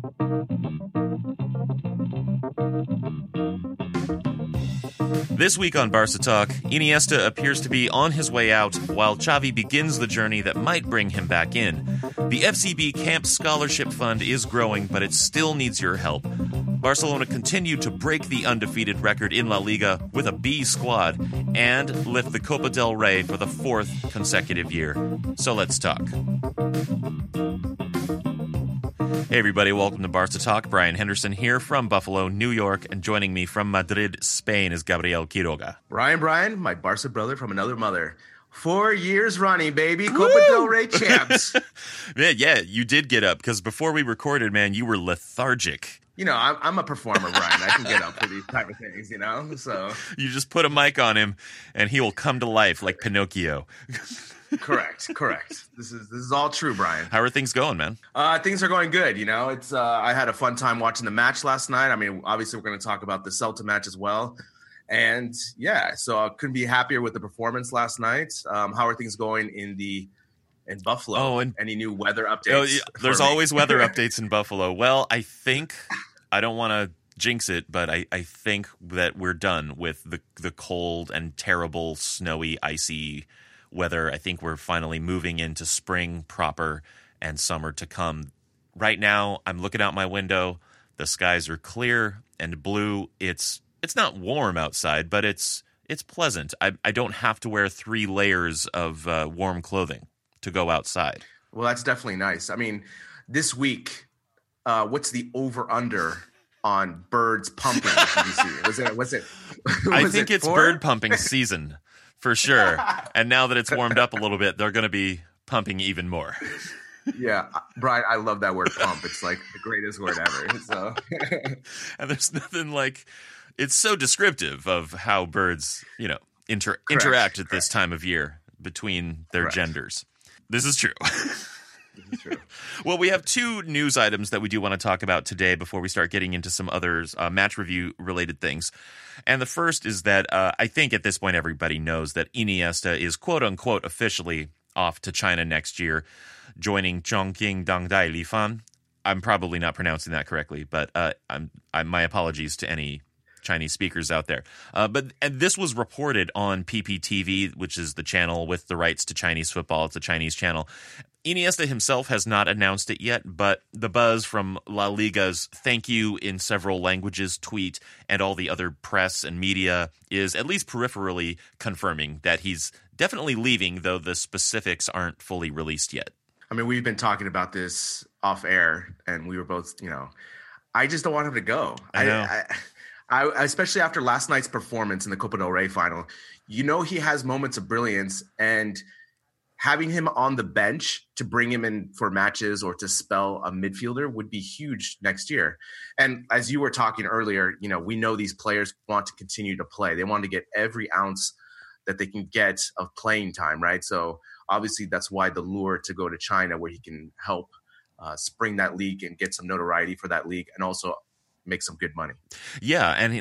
This week on Barca Talk, Iniesta appears to be on his way out while Xavi begins the journey that might bring him back in. The FCB Camp Scholarship Fund is growing, but it still needs your help. Barcelona continued to break the undefeated record in La Liga with a B squad and lift the Copa del Rey for the fourth consecutive year. So let's talk. Hey everybody, welcome to Barca Talk. Brian Henderson here from Buffalo, New York, and joining me from Madrid, Spain is Gabriel Quiroga. Brian, my Barca brother from another mother. 4 years running, baby. Copa del Rey champs. Man, yeah, you did get up because before we recorded, man, you were lethargic. You know, I'm a performer, Brian. I can get up for these type of things, you know? So you just put a mic on him and he will come to life like Pinocchio. Correct. This is all true, Brian. How are things going, man? Things are going good. You know, it's I had a fun time watching the match last night. I mean, obviously we're going to talk about the Celta match as well. And yeah, so I couldn't be happier with the performance last night. How are things going in Buffalo? Oh, and any new weather updates? Oh, yeah, there's always weather updates in Buffalo. Well, I think I don't want to jinx it, but I think that we're done with the cold and terrible, snowy, icy weather. I think we're finally moving into spring proper and summer to come. Right now, I'm looking out my window. The skies are clear and blue. It's not warm outside, but it's pleasant. I don't have to wear 3 layers of warm clothing to go outside. Well, that's definitely nice. I mean, this week, what's the over-under on birds pumping? Did you see? I think it's bird pumping season. For sure. And now that it's warmed up a little bit, they're going to be pumping even more. Yeah. Brian, I love that word pump. It's like the greatest word ever. So, and there's nothing like, it's so descriptive of how birds, you know, interact at this time of year between their genders. This is true. Well, we have 2 news items that we do want to talk about today before we start getting into some others, match review related things. And the first is that I think at this point everybody knows that Iniesta is quote unquote officially off to China next year, joining Chongqing Dongdai Lifan. I'm probably not pronouncing that correctly, but my apologies to any Chinese speakers out there. But this was reported on PPTV, which is the channel with the rights to Chinese football. It's a Chinese channel. Iniesta himself has not announced it yet, but the buzz from La Liga's thank you in several languages tweet and all the other press and media is at least peripherally confirming that he's definitely leaving, though the specifics aren't fully released yet. I mean, we've been talking about this off air, and we were both, you know, I just don't want him to go. I know. I especially after last night's performance in the Copa del Rey final, you know, he has moments of brilliance, and having him on the bench to bring him in for matches or to spell a midfielder would be huge next year. And as you were talking earlier, you know, we know these players want to continue to play. They want to get every ounce that they can get of playing time, right? So obviously that's why the lure to go to China, where he can help spring that league and get some notoriety for that league and also make some good money. Yeah, and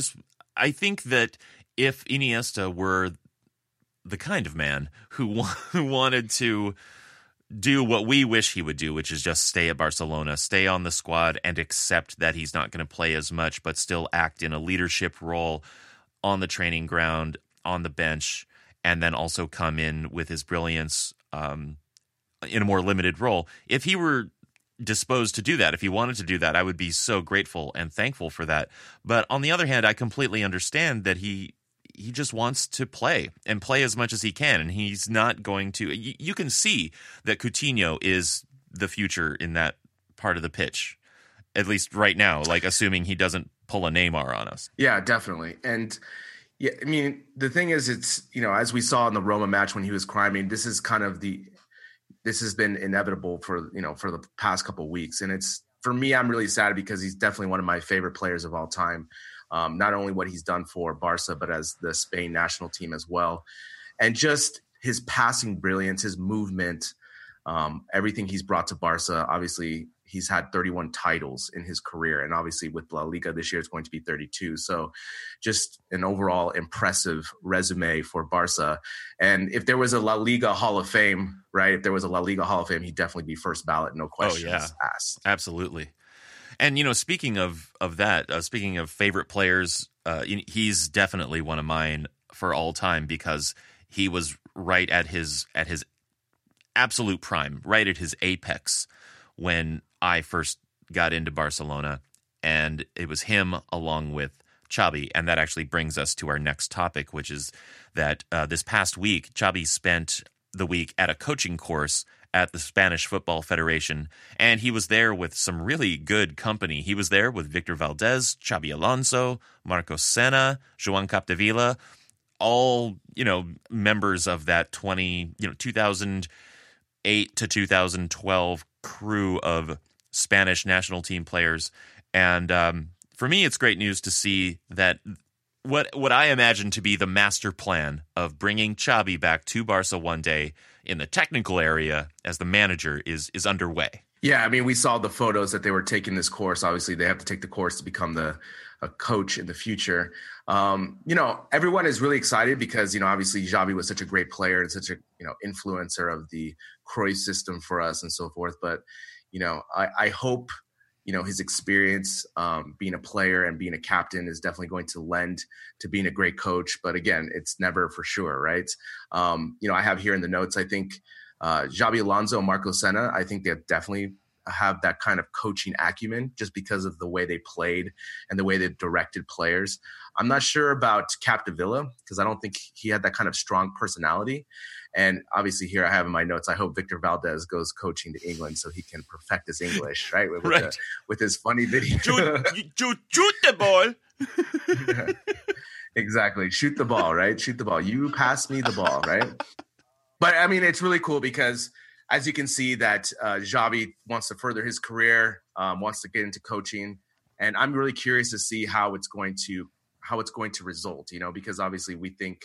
I think that if Iniesta were the kind of man who wanted to do what we wish he would do, which is just stay at Barcelona, stay on the squad, and accept that he's not going to play as much, but still act in a leadership role on the training ground, on the bench, and then also come in with his brilliance in a more limited role. If he were disposed to do that, if he wanted to do that, I would be so grateful and thankful for that. But on the other hand, I completely understand that he just wants to play and play as much as he can. And he's not going to, you can see that Coutinho is the future in that part of the pitch, at least right now, like assuming he doesn't pull a Neymar on us. Yeah, definitely. And yeah, I mean, the thing is, it's, you know, as we saw in the Roma match when he was crying, this is kind of this has been inevitable for, you know, for the past couple of weeks. And it's, for me, I'm really sad because he's definitely one of my favorite players of all time. Not only what he's done for Barca, but as the Spain national team as well. And just his passing brilliance, his movement, everything he's brought to Barca. Obviously, he's had 31 titles in his career. And obviously with La Liga this year, it's going to be 32. So just an overall impressive resume for Barca. And if there was a La Liga Hall of Fame, right? If there was a La Liga Hall of Fame, he'd definitely be first ballot, no questions asked. Absolutely. And speaking of that, speaking of favorite players, he's definitely one of mine for all time because he was right at his absolute prime, right at his apex when I first got into Barcelona, and it was him along with Xavi. And that actually brings us to our next topic, which is that this past week, Xavi spent the week at a coaching course at the Spanish Football Federation, and he was there with some really good company. He was there with Victor Valdez, Xabi Alonso, Marcos Senna, Joan Capdevila, all, members of that 2008 to 2012 crew of Spanish national team players. And for me, it's great news to see that what I imagine to be the master plan of bringing Xavi back to Barca one day in the technical area as the manager is underway. Yeah, I mean, we saw the photos that they were taking this course. Obviously, they have to take the course to become a coach in the future. Everyone is really excited because, obviously Xavi was such a great player and such a, influencer of the Cruyff system for us and so forth. But, I hope, his experience being a player and being a captain is definitely going to lend to being a great coach. But again, it's never for sure, right? I have here in the notes, I think Xabi Alonso and Marco Senna, I think they definitely have that kind of coaching acumen just because of the way they played and the way they directed players. I'm not sure about Capdevila because I don't think he had that kind of strong personality. And obviously here I have in my notes, I hope Victor Valdez goes coaching to England so he can perfect his English, right? With his funny video. Shoot the ball. Yeah. Exactly. Shoot the ball, right? Shoot the ball. You pass me the ball, right? But I mean, it's really cool because as you can see that Xavi wants to further his career, wants to get into coaching. And I'm really curious to see how it's going to result, because obviously we think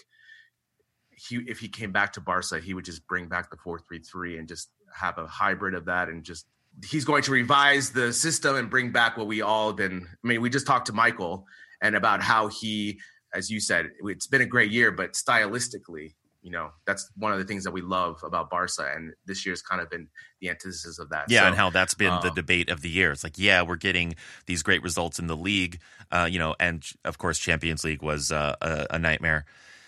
if he came back to Barca, he would just bring back the 4-3-3 and just have a hybrid of that. And just, he's going to revise the system and bring back what we just talked to Michael and about how he, as you said, it's been a great year, but stylistically, that's one of the things that we love about Barca. And this year's kind of been the antithesis of that. Yeah. And how that's been the debate of the year. It's like, yeah, we're getting these great results in the league, and of course, Champions League was a nightmare.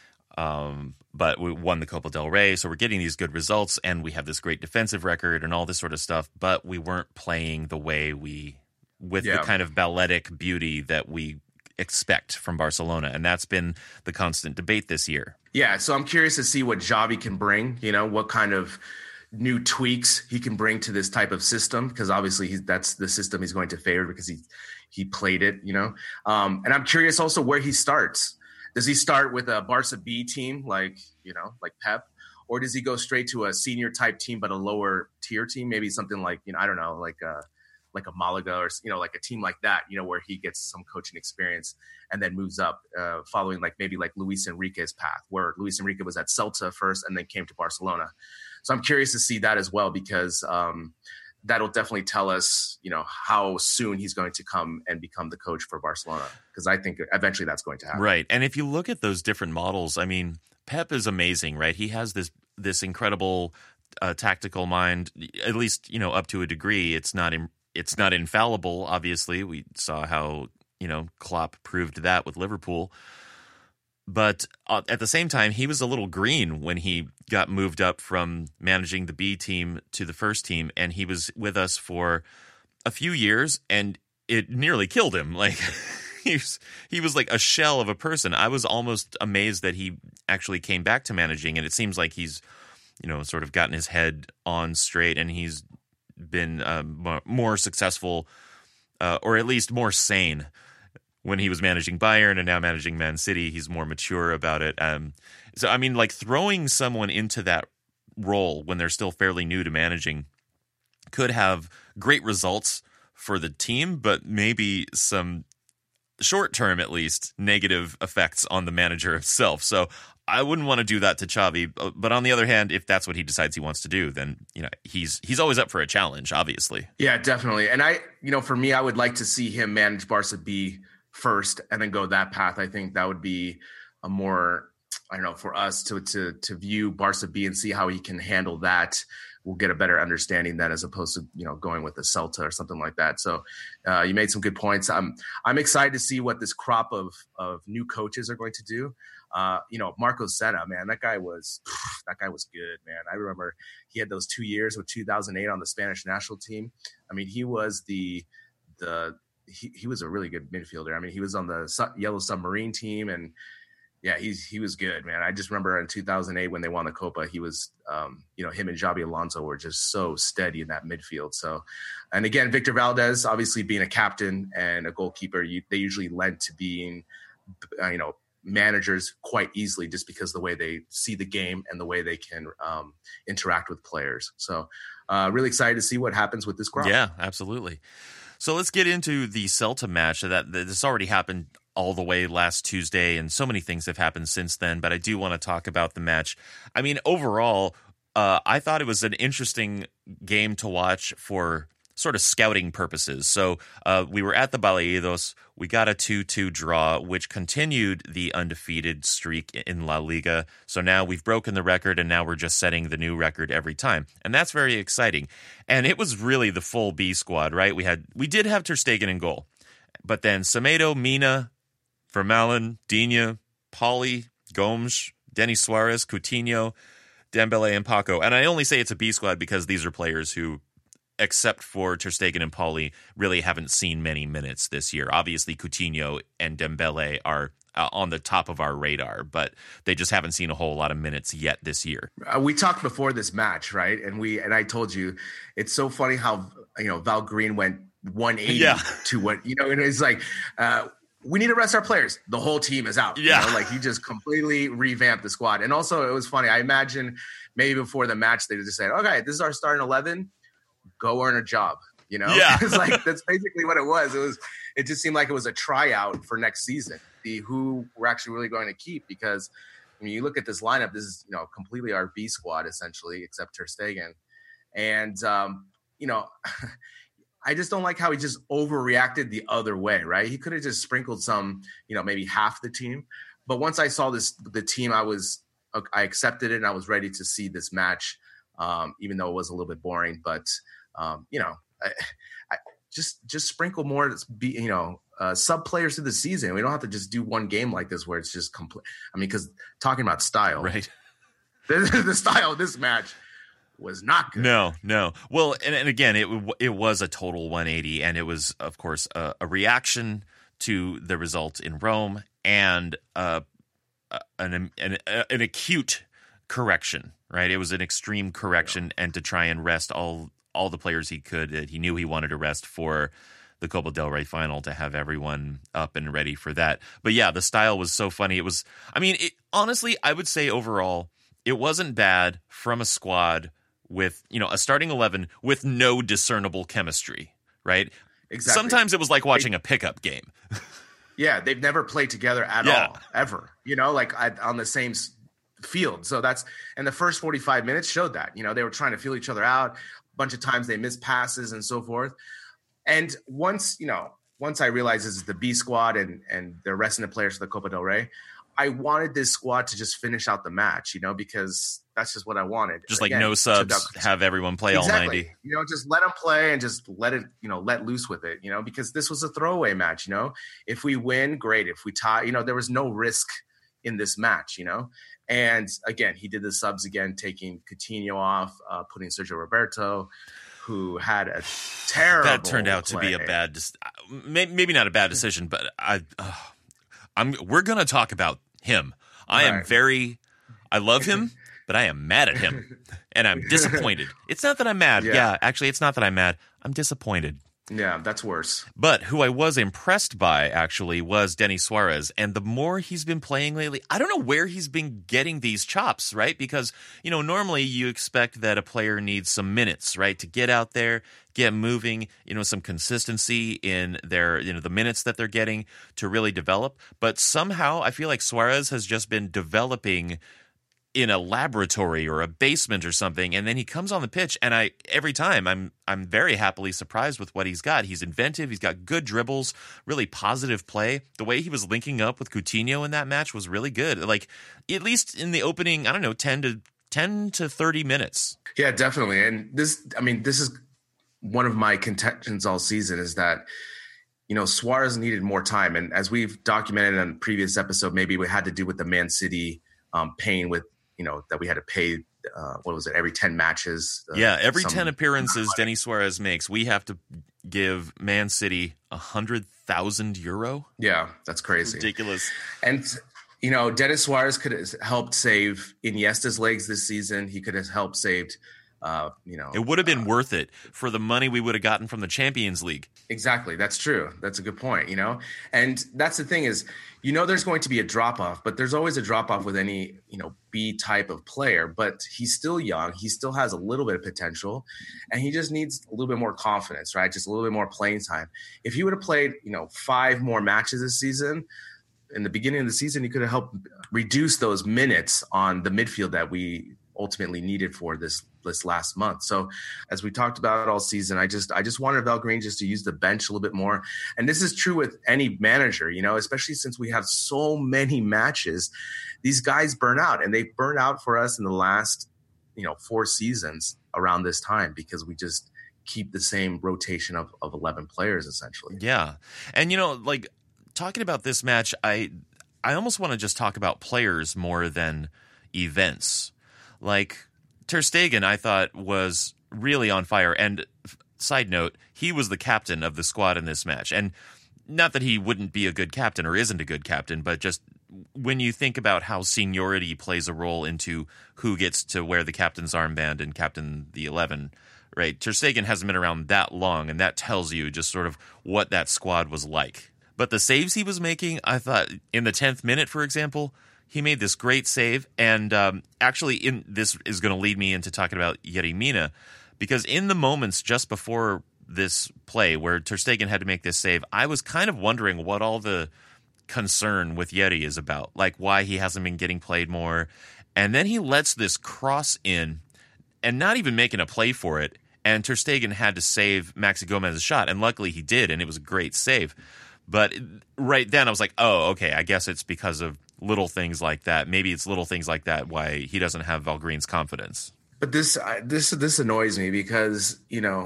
But we won the Copa del Rey. So we're getting these good results and we have this great defensive record and all this sort of stuff, but we weren't playing the way the kind of balletic beauty that we expect from Barcelona. And that's been the constant debate this year. Yeah, so I'm curious to see what Xavi can bring, what kind of new tweaks he can bring to this type of system, because obviously that's the system he's going to favor because he played it, and I'm curious also where he starts. Does he start with a Barca B team like Pep, or does he go straight to a senior type team but a lower tier team, maybe something like, I don't know, like a Malaga or, like a team like that, where he gets some coaching experience and then moves up following maybe Luis Enrique's path, where Luis Enrique was at Celta first and then came to Barcelona. So I'm curious to see that as well, because that'll definitely tell us, how soon he's going to come and become the coach for Barcelona, because I think eventually that's going to happen. Right. And if you look at those different models, I mean, Pep is amazing, right? He has this incredible tactical mind, at least, up to a degree. It's not infallible, obviously. We saw how, Klopp proved that with Liverpool. But at the same time, he was a little green when he got moved up from managing the B team to the first team. And he was with us for a few years and it nearly killed him. Like he was like a shell of a person. I was almost amazed that he actually came back to managing. And it seems like he's, sort of gotten his head on straight and he's been more successful or at least more sane when he was managing Bayern and now managing Man City. He's more mature about it. So, I mean, throwing someone into that role when they're still fairly new to managing could have great results for the team, but maybe some short-term, at least, negative effects on the manager himself. So I wouldn't want to do that to Xavi. But on the other hand, if that's what he decides he wants to do, then, he's always up for a challenge, obviously. Yeah, definitely. And for me, I would like to see him manage Barca B first and then go that path. I think that would be a more, for us to view Barca B and see how he can handle that we'll get a better understanding then, as opposed to, you know, going with the Celta or something like that. So you made some good points. I'm excited to see what this crop of new coaches are going to do. You know, Marco Senna, man, that guy was good, man. I remember he had those 2 years with 2008 on the Spanish national team. I mean, he was he was a really good midfielder. I mean, he was on the Yellow Submarine team, and yeah, he was good, man. I just remember in 2008 when they won the Copa, he was, you know, him and Xabi Alonso were just so steady in that midfield. So, and again, Victor Valdez, obviously being a captain and a goalkeeper, they usually lend to being, you know, managers quite easily, just because the way they see the game and the way they can interact with players. So really excited to see what happens with this crop. Yeah, absolutely. So let's get into the Celta match. That this already happened all the way last Tuesday, and so many things have happened since then, but I do want to talk about the match. I mean, overall, I thought it was an interesting game to watch for sort of scouting purposes. So we were at the Balaidos. We got a 2-2 draw, which continued the undefeated streak in La Liga. So now we've broken the record, and now we're just setting the new record every time. And that's very exciting. And it was really the full B squad, right? We did have Ter Stegen in goal. But then Semedo, Mina, Vermaelen, Digne, Pauly, Gomes, Denis Suarez, Coutinho, Dembele, and Paco. And I only say it's a B squad because these are players who, except for Ter Stegen and Pauly, really haven't seen many minutes this year. Obviously, Coutinho and Dembele are on the top of our radar, but they just haven't seen a whole lot of minutes yet this year. We talked before this match, right? And I told you, it's so funny how, you know, Val Green went 180 to what, you know, and it's like, we need to rest our players. The whole team is out. Yeah. You know, like he just completely revamped the squad. And also it was funny. I imagine maybe before the match, they just said, okay, this is our starting 11. Go earn a job, you know? Yeah. It's like, that's basically what it was. It just seemed like it was a tryout for next season, who we're actually really going to keep, because when you look at this lineup, this is, you know, completely our B squad essentially, except Ter Stegen. And, you know, I just don't like how he just overreacted the other way, right? He could have just sprinkled some, you know, maybe half the team. But once I saw the team, I accepted it, and I was ready to see this match, even though it was a little bit boring. But, you know, I just sprinkle more, you know, sub players through the season. We don't have to just do one game like this where it's just complete. I mean, because talking about style, right? The style of this match was not good. No. Well, and again, it was a total 180, and it was, of course, a reaction to the result in Rome, and an acute correction, right? It was an extreme correction, and to try and rest all the players he could that he knew he wanted to rest for the Copa del Rey final, to have everyone up and ready for that. But yeah, the style was so funny. It was, I mean, honestly, I would say overall, it wasn't bad from a squad with, you know, a starting 11 with no discernible chemistry, right? Exactly. Sometimes it was like watching a pickup game. Yeah, they've never played together at all, ever. You know, like on the same field. So and the first 45 minutes showed that. You know, they were trying to feel each other out. A bunch of times they missed passes and so forth. And once I realized this is the B squad and they're resting the players for the Copa del Rey, I wanted this squad to just finish out the match, you know, because that's just what I wanted. Just like no subs, have everyone play all 90. You know, just let them play and just let loose with it, you know, because this was a throwaway match, you know. If we win, great. If we tie, you know, there was no risk in this match, you know. And again, he did the subs again, taking Coutinho off, putting Sergio Roberto, who had a terrible That turned out to be a bad, maybe not a bad decision, but we're going to talk about him. I love him, but I am mad at him, and I'm disappointed. It's not that I'm mad. Yeah, actually, it's not that I'm mad. I'm disappointed. Yeah, that's worse. But who I was impressed by, actually, was Denis Suarez. And the more he's been playing lately, I don't know where he's been getting these chops, right? Because, you know, normally you expect that a player needs some minutes, right? To get out there, get moving, you know, some consistency in their, you know, the minutes that they're getting to really develop. But somehow I feel like Suarez has just been developing in a laboratory or a basement or something, and then he comes on the pitch, and every time I'm very happily surprised with what he's got. He's inventive, he's got good dribbles, really positive play. The way he was linking up with Coutinho in that match was really good. Like, at least in the opening, I don't know, 10 10 to 30 minutes. Yeah, definitely. And this is one of my contentions all season is that, Suarez needed more time. And as we've documented in a previous episode, maybe we had to do with the Man City pain with, that we had to pay, every 10 matches. Every 10 appearances Denis Suarez makes, we have to give Man City 100,000 euro. Yeah, that's crazy. Ridiculous. And, Denis Suarez could have helped save Iniesta's legs this season. He could have helped saved, It would have been worth it for the money we would have gotten from the Champions League. Exactly. That's true. That's a good point, And that's the thing is, there's going to be a drop-off, but there's always a drop-off with any, B type of player. But he's still young. He still has a little bit of potential, and he just needs a little bit more confidence, right? Just a little bit more playing time. If he would have played, 5 more matches this season, in the beginning of the season, he could have helped reduce those minutes on the midfield that we ultimately needed for this last month. So as we talked about all season, I just wanted Valgrind just to use the bench a little bit more. And this is true with any manager, especially since we have so many matches, these guys burn out, and they burn out for us in the last, 4 seasons around this time because we just keep the same rotation of 11 players essentially. Yeah. And, talking about this match, I almost want to just talk about players more than events. Like Ter Stegen, I thought, was really on fire. And side note, he was the captain of the squad in this match. And not that he wouldn't be a good captain or isn't a good captain, but just when you think about how seniority plays a role into who gets to wear the captain's armband and captain the 11, right? Ter Stegen hasn't been around that long, and that tells you just sort of what that squad was like. But the saves he was making, I thought, in the 10th minute, for example, he made this great save. And actually, this is going to lead me into talking about Yerry Mina, because in the moments just before this play where Ter Stegen had to make this save, I was kind of wondering what all the concern with Yerry is about, like why he hasn't been getting played more. And then he lets this cross in and not even making a play for it. And Ter Stegen had to save Maxi Gomez's shot, and luckily he did, and it was a great save. But right then I was like, oh, okay, I guess it's because of little things like that. Maybe it's little things like that why he doesn't have Valgrind's confidence. But this annoys me because,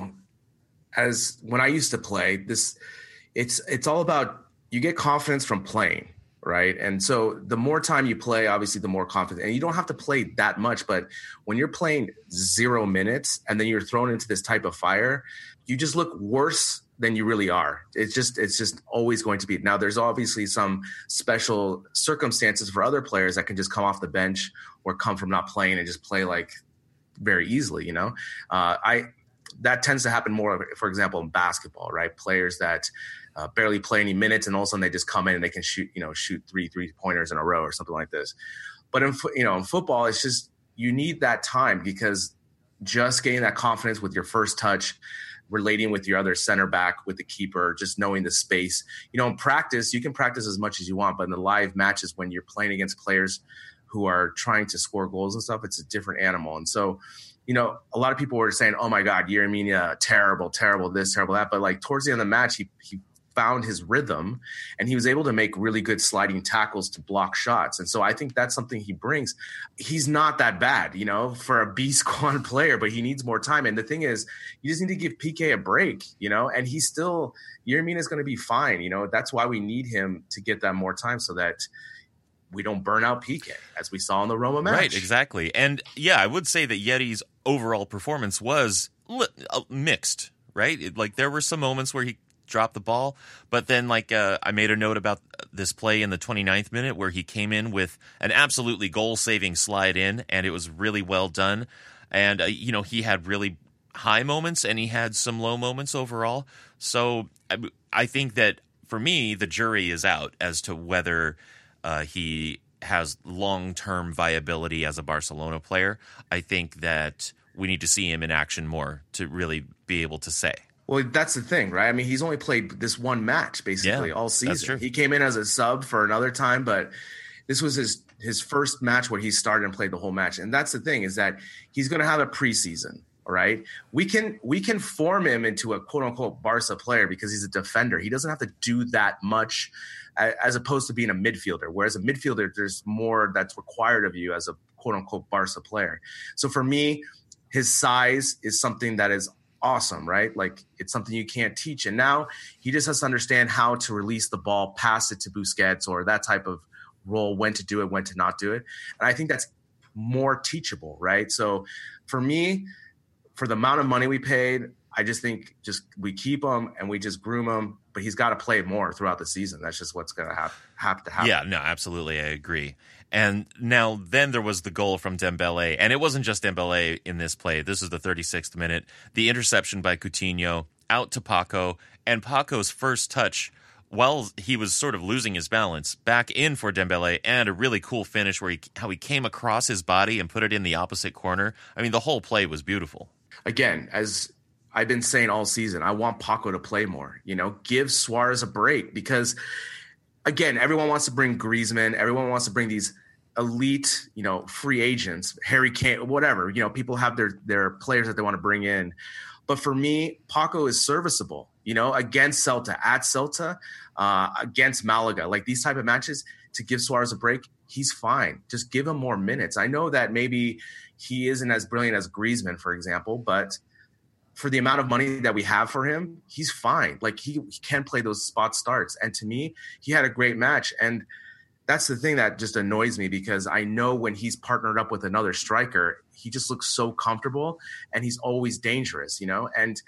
as when I used to play, it's all about you get confidence from playing, right? And so the more time you play, obviously the more confidence. And you don't have to play that much, but when you're playing 0 minutes and then you're thrown into this type of fire, you just look worse than you really are. It's just always going to be. Now, there's obviously some special circumstances for other players that can just come off the bench or come from not playing and just play like very easily, that tends to happen more, for example, in basketball, right? Players that barely play any minutes and all of a sudden they just come in and they can shoot 3-pointers in a row or something like this. But in football, it's just, you need that time because just getting that confidence with your first touch, relating with your other center back, with the keeper, just knowing the space. In practice, you can practice as much as you want, but in the live matches, when you're playing against players who are trying to score goals and stuff, it's a different animal. And so, a lot of people were saying, oh my God, Yerry Mina, terrible this, terrible that. But like towards the end of the match, he found his rhythm and he was able to make really good sliding tackles to block shots. And so I think that's something he brings. He's not that bad, for a B squad player, but he needs more time. And the thing is, you just need to give PK a break, and he's still, Yerry Mina is going to be fine. That's why we need him to get that more time so that we don't burn out PK as we saw in the Roma match. Right, exactly. And yeah, I would say that Yerry's overall performance was mixed, right? There were some moments where he dropped the ball, but then I made a note about this play in the 29th minute where he came in with an absolutely goal-saving slide in, and it was really well done. And, he had really high moments and he had some low moments overall. So I think that for me, the jury is out as to whether he has long-term viability as a Barcelona player. I think that we need to see him in action more to really be able to say. Well, that's the thing, right? I mean, he's only played this one match basically all season. That's true. He came in as a sub for another time, but this was his first match where he started and played the whole match. And that's the thing, is that he's going to have a preseason, all right? We can form him into a quote-unquote Barca player because he's a defender. He doesn't have to do that much as opposed to being a midfielder. Whereas a midfielder, there's more that's required of you as a quote unquote Barca player. So for me, his size is something that is awesome, right? Like it's something you can't teach. And now he just has to understand how to release the ball, pass it to Busquets or that type of role, when to do it, when to not do it. And I think that's more teachable, right? So for me, for the amount of money we paid, I just think we keep him and we just groom him, but he's got to play more throughout the season. That's just what's going to have to happen. Yeah, no, absolutely. I agree. And now then there was the goal from Dembele, and it wasn't just Dembele in this play. This is the 36th minute. The interception by Coutinho out to Paco, and Paco's first touch while he was sort of losing his balance back in for Dembele, and a really cool finish where how he came across his body and put it in the opposite corner. I mean, the whole play was beautiful. Again, as I've been saying all season, I want Paco to play more. Give Suarez a break because, again, everyone wants to bring Griezmann. Everyone wants to bring these elite, free agents, Harry Kane, whatever. People have their players that they want to bring in. But for me, Paco is serviceable, against Celta, at Celta, against Malaga. Like these type of matches, to give Suarez a break, he's fine. Just give him more minutes. I know that maybe he isn't as brilliant as Griezmann, for example, but for the amount of money that we have for him, he's fine. Like he can play those spot starts. And to me, he had a great match. And that's the thing that just annoys me because I know when he's partnered up with another striker, he just looks so comfortable and he's always dangerous, And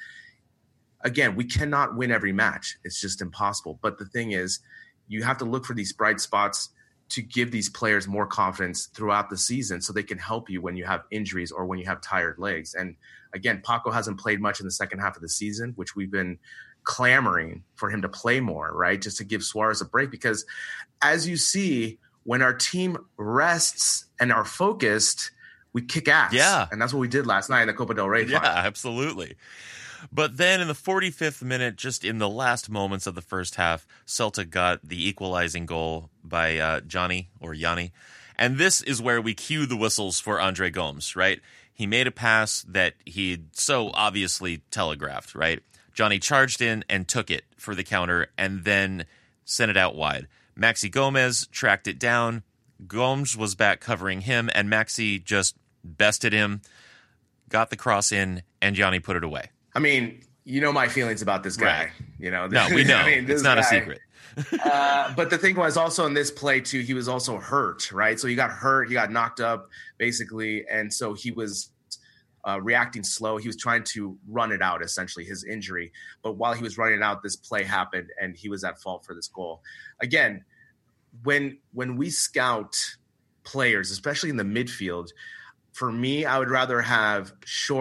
again, we cannot win every match. It's just impossible. But the thing is, you have to look for these bright spots to give these players more confidence throughout the season so they can help you when you have injuries or when you have tired legs. And again, Paco hasn't played much in the second half of the season, which we've been clamoring for him to play more, right? Just to give Suarez a break. Because as you see, when our team rests and are focused, we kick ass. Yeah. And that's what we did last night in the Copa del Rey final. Yeah, absolutely. But then in the 45th minute, just in the last moments of the first half, Celta got the equalizing goal by Yanni. And this is where we cue the whistles for Andre Gomes, right? He made a pass that he'd so obviously telegraphed, right? Johnny charged in and took it for the counter and then sent it out wide. Maxi Gomez tracked it down. Gomes was back covering him, and Maxi just bested him, got the cross in, and Johnny put it away. I mean, my feelings about this guy. Right. No, we know. I mean, it's not a secret. But the thing was also in this play, too, he was also hurt, right? So he got hurt. He got knocked up, basically. And so he was reacting slow. He was trying to run it out, essentially, his injury. But while he was running it out, this play happened, and he was at fault for this goal. Again, when we scout players, especially in the midfield, for me, I would rather have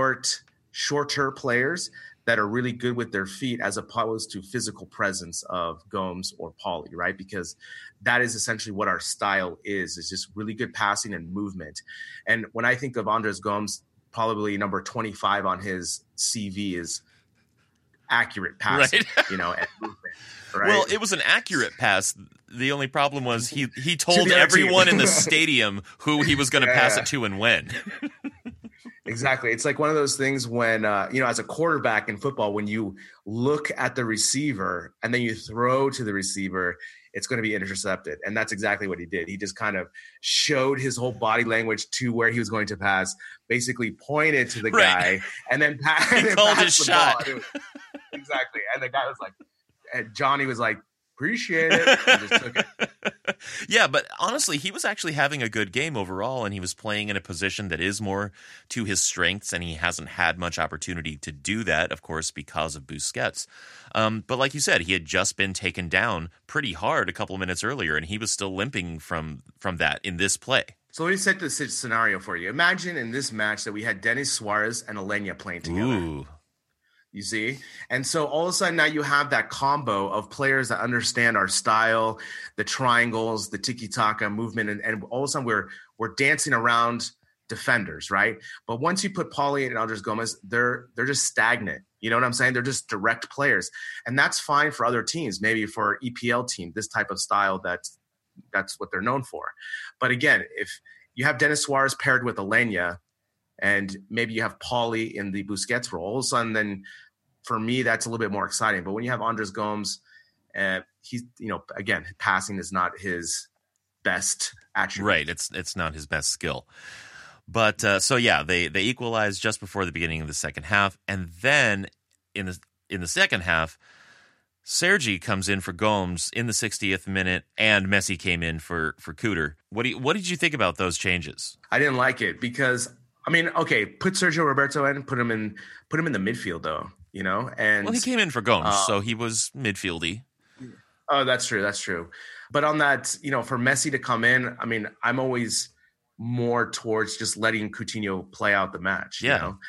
shorter players that are really good with their feet as opposed to physical presence of Gomes or Pauly, right? Because that is essentially what our style is just really good passing and movement. And when I think of Andres Gomes, probably number 25 on his CV is accurate passing, right. And movement. Right? Well, it was an accurate pass. The only problem was he told everyone in the stadium who he was going to pass it to and when. Exactly. It's like one of those things when, as a quarterback in football, when you look at the receiver and then you throw to the receiver, it's going to be intercepted. And that's exactly what he did. He just kind of showed his whole body language to where he was going to pass, basically pointed to the guy, and then called his shot. Exactly. And the guy was like, and Johnny was like, appreciate it. And just took it. Yeah, but honestly, he was actually having a good game overall, and he was playing in a position that is more to his strengths, and he hasn't had much opportunity to do that, of course, because of Busquets. But like you said, he had just been taken down pretty hard a couple of minutes earlier, and he was still limping from that in this play. So let me set the scenario for you. Imagine in this match that we had Denis Suarez and Aleñá playing together. Ooh. You see? And so all of a sudden now you have that combo of players that understand our style, the triangles, the tiki-taka movement, and all of a sudden we're dancing around defenders, right? But once you put Pauly and Andres Gomes, they're just stagnant. You know what I'm saying? They're just direct players. And that's fine for other teams, maybe for EPL team, this type of style that's what they're known for. But again, if you have Denis Suarez paired with Aleñá, and maybe you have Pauly in the Busquets role, all of a sudden then for me, that's a little bit more exciting. But when you have Andres Gomes, he's, again, passing is not his best attribute. Right. It's not his best skill. But so yeah, they equalized just before the beginning of the second half, and then in the second half, Sergi comes in for Gomes in the 60th minute, and Messi came in for Cooter. What did you think about those changes? I didn't like it because, I mean, okay, put Sergio Roberto in, put him in the midfield though, you know. And well, he came in for Gomes, so he was midfieldy. Oh, that's true. But on that, you know, for Messi to come in, I mean, I'm always more towards just letting Coutinho play out the match, you know,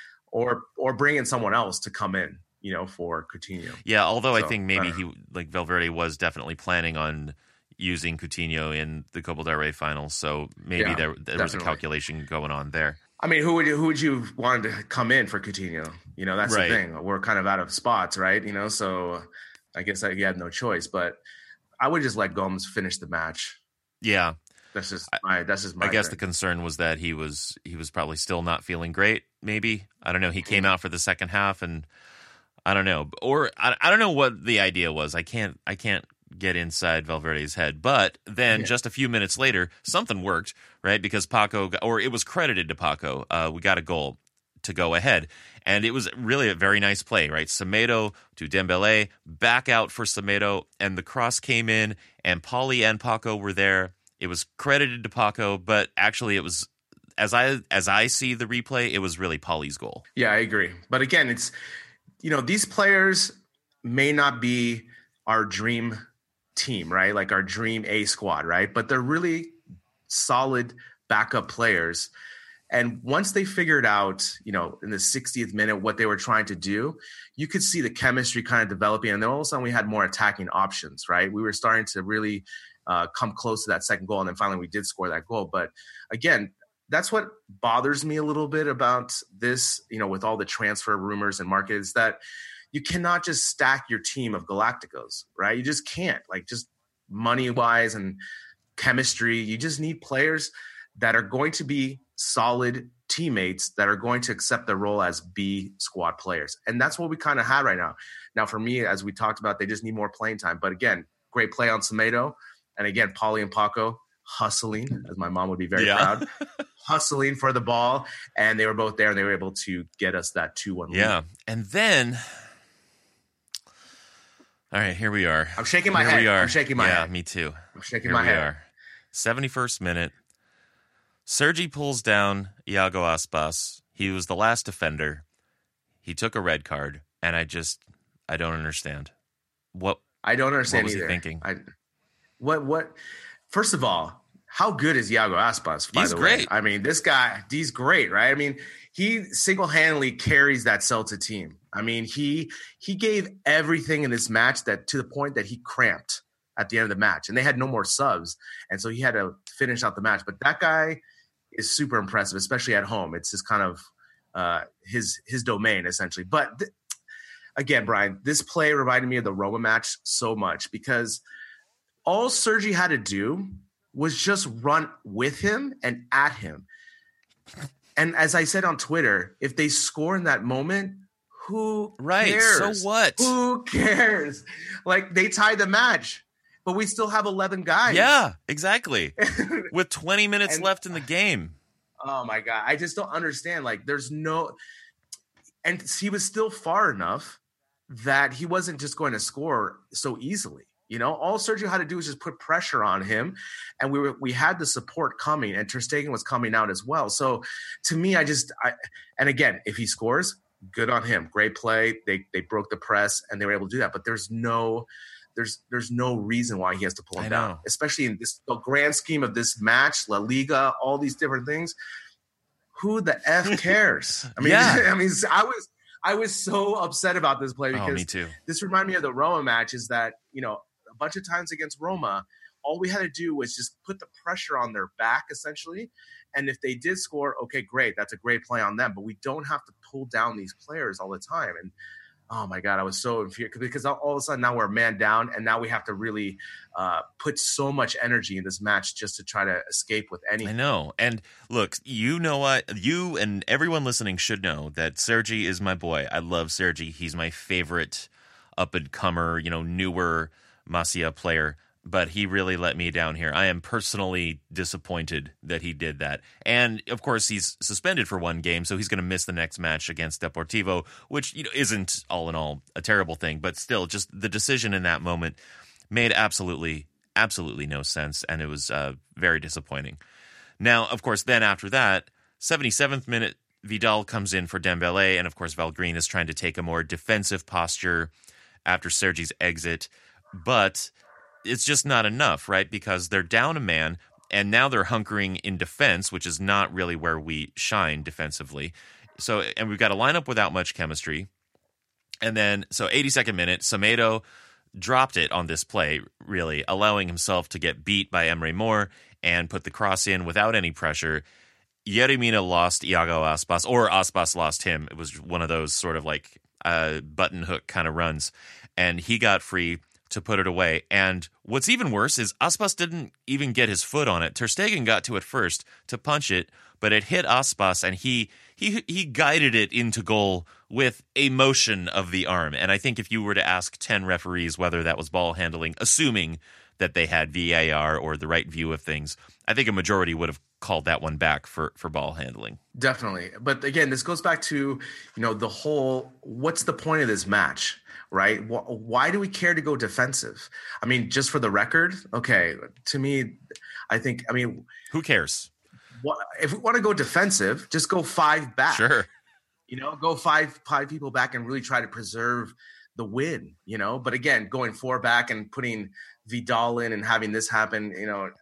or bring in someone else to come in, you know, for Coutinho. Yeah, although I think maybe Valverde was definitely planning on using Coutinho in the Copa del Rey final, so maybe there was a calculation going on there. I mean, who would you want to come in for Coutinho? You know, that's the thing. We're kind of out of spots, right? You know, so I guess he had no choice, but I would just let Gomes finish the match. Yeah. That's just my I guess the concern was that he was probably still not feeling great, maybe. I don't know. He came out for the second half, and I don't know. Or I don't know what the idea was. I can't get inside Valverde's head. But then just a few minutes later, something worked, right? Because it was credited to Paco. We got a goal to go ahead. And it was really a very nice play, right? Semedo to Dembele, back out for Semedo, and the cross came in, and Pauly and Paco were there. It was credited to Paco, but actually it was, as I see the replay, it was really Pauly's goal. Yeah, I agree. But again, it's, you know, these players may not be our dream team, right? Like our dream A squad, right? But they're really solid backup players. And once they figured out, you know, in the 60th minute what they were trying to do, you could see the chemistry kind of developing. And then all of a sudden we had more attacking options, right? We were starting to really come close to that second goal. And then finally we did score that goal. But again, that's what bothers me a little bit about this, you know, with all the transfer rumors and markets, that you cannot just stack your team of Galacticos, right? You just can't, like, just money-wise and chemistry. You just need players that are going to be solid teammates that are going to accept their role as B squad players. And that's what we kind of had right now. Now, for me, as we talked about, they just need more playing time. But again, great play on Semedo. And again, Pauly and Paco hustling, as my mom would be very proud, hustling for the ball. And they were both there, and they were able to get us that 2-1 lead. Yeah. And then, all right, here we are. I'm shaking my head. I'm shaking my head. Yeah, me too. I'm shaking my head. Here we are. 71st minute. Sergi pulls down Iago Aspas. He was the last defender. He took a red card, and I don't understand. I don't understand what was either. He thinking? What? First of all, how good is Iago Aspas? By he's the great. way, I mean, this guy, he's great, right? I mean, he single-handedly carries that Celta team. I mean, he gave everything in this match, that to the point that he cramped at the end of the match, and they had no more subs, and so he had to finish out the match. But that guy is super impressive, especially at home. It's just kind of his domain, essentially. But again, Brian, this play reminded me of the Roma match so much, because all Sergi had to do was just run with him and at him. And as I said on Twitter, if they score in that moment, who cares? So what? Who cares? Like, they tied the match, but we still have 11 guys. Yeah, exactly. With 20 minutes left in the game. Oh my God. I just don't understand. Like, there's no, and he was still far enough that he wasn't just going to score so easily. You know, all Sergio had to do was just put pressure on him, and we had the support coming, and Ter Stegen was coming out as well. So to me, and again, if he scores, good on him. Great play. They broke the press, and they were able to do that. But there's no reason why he has to pull him down, especially in the grand scheme of this match, La Liga, all these different things. Who the F cares? I mean, I was so upset about this play, because me too. This reminded me of the Roma match, is that, you know, a bunch of times against Roma, all we had to do was just put the pressure on their back, essentially. And if they did score, okay, great. That's a great play on them. But we don't have to pull down these players all the time. And oh my God, I was so infuriated, because all of a sudden now we're man down, and now we have to really put so much energy in this match just to try to escape with anything. I know. And look, you know what? You and everyone listening should know that Sergi is my boy. I love Sergi. He's my favorite up-and-comer, you know, newer Masia player. but he really let me down here. I am personally disappointed that he did that. And, of course, he's suspended for 1 game, so he's going to miss the next match against Deportivo, which isn't, all in all, a terrible thing. But still, just the decision in that moment made absolutely no sense, and it was very disappointing. Now, of course, then after that, 77th minute, Vidal comes in for Dembele, and, of course, Valgrin is trying to take a more defensive posture after Sergi's exit. But it's just not enough, right? Because they're down a man, and now they're hunkering in defense, which is not really where we shine defensively. So, and we've got a lineup without much chemistry. And then, so 82nd minute, Semedo dropped it on this play, really, allowing himself to get beat by Emre Mor and put the cross in without any pressure. Yeremina lost Iago Aspas, or Aspas lost him. It was one of those sort of like button hook kind of runs. And he got free to put it away. And what's even worse is Aspas didn't even get his foot on it. Ter Stegen got to it first to punch it, but it hit Aspas, and he guided it into goal with a motion of the arm. And I think if you were to ask 10 referees whether that was ball handling, assuming that they had VAR or the right view of things, I think a majority would have called that one back for ball handling. Definitely. But again, this goes back to, the whole, what's the point of this match? Right? Why do we care to go defensive? I mean, just for the record, okay. To me, who cares? If we want to go defensive, just go 5 back. Sure. Go five people back and really try to preserve the win. But again, going 4 back and putting Vidal in and having this happen,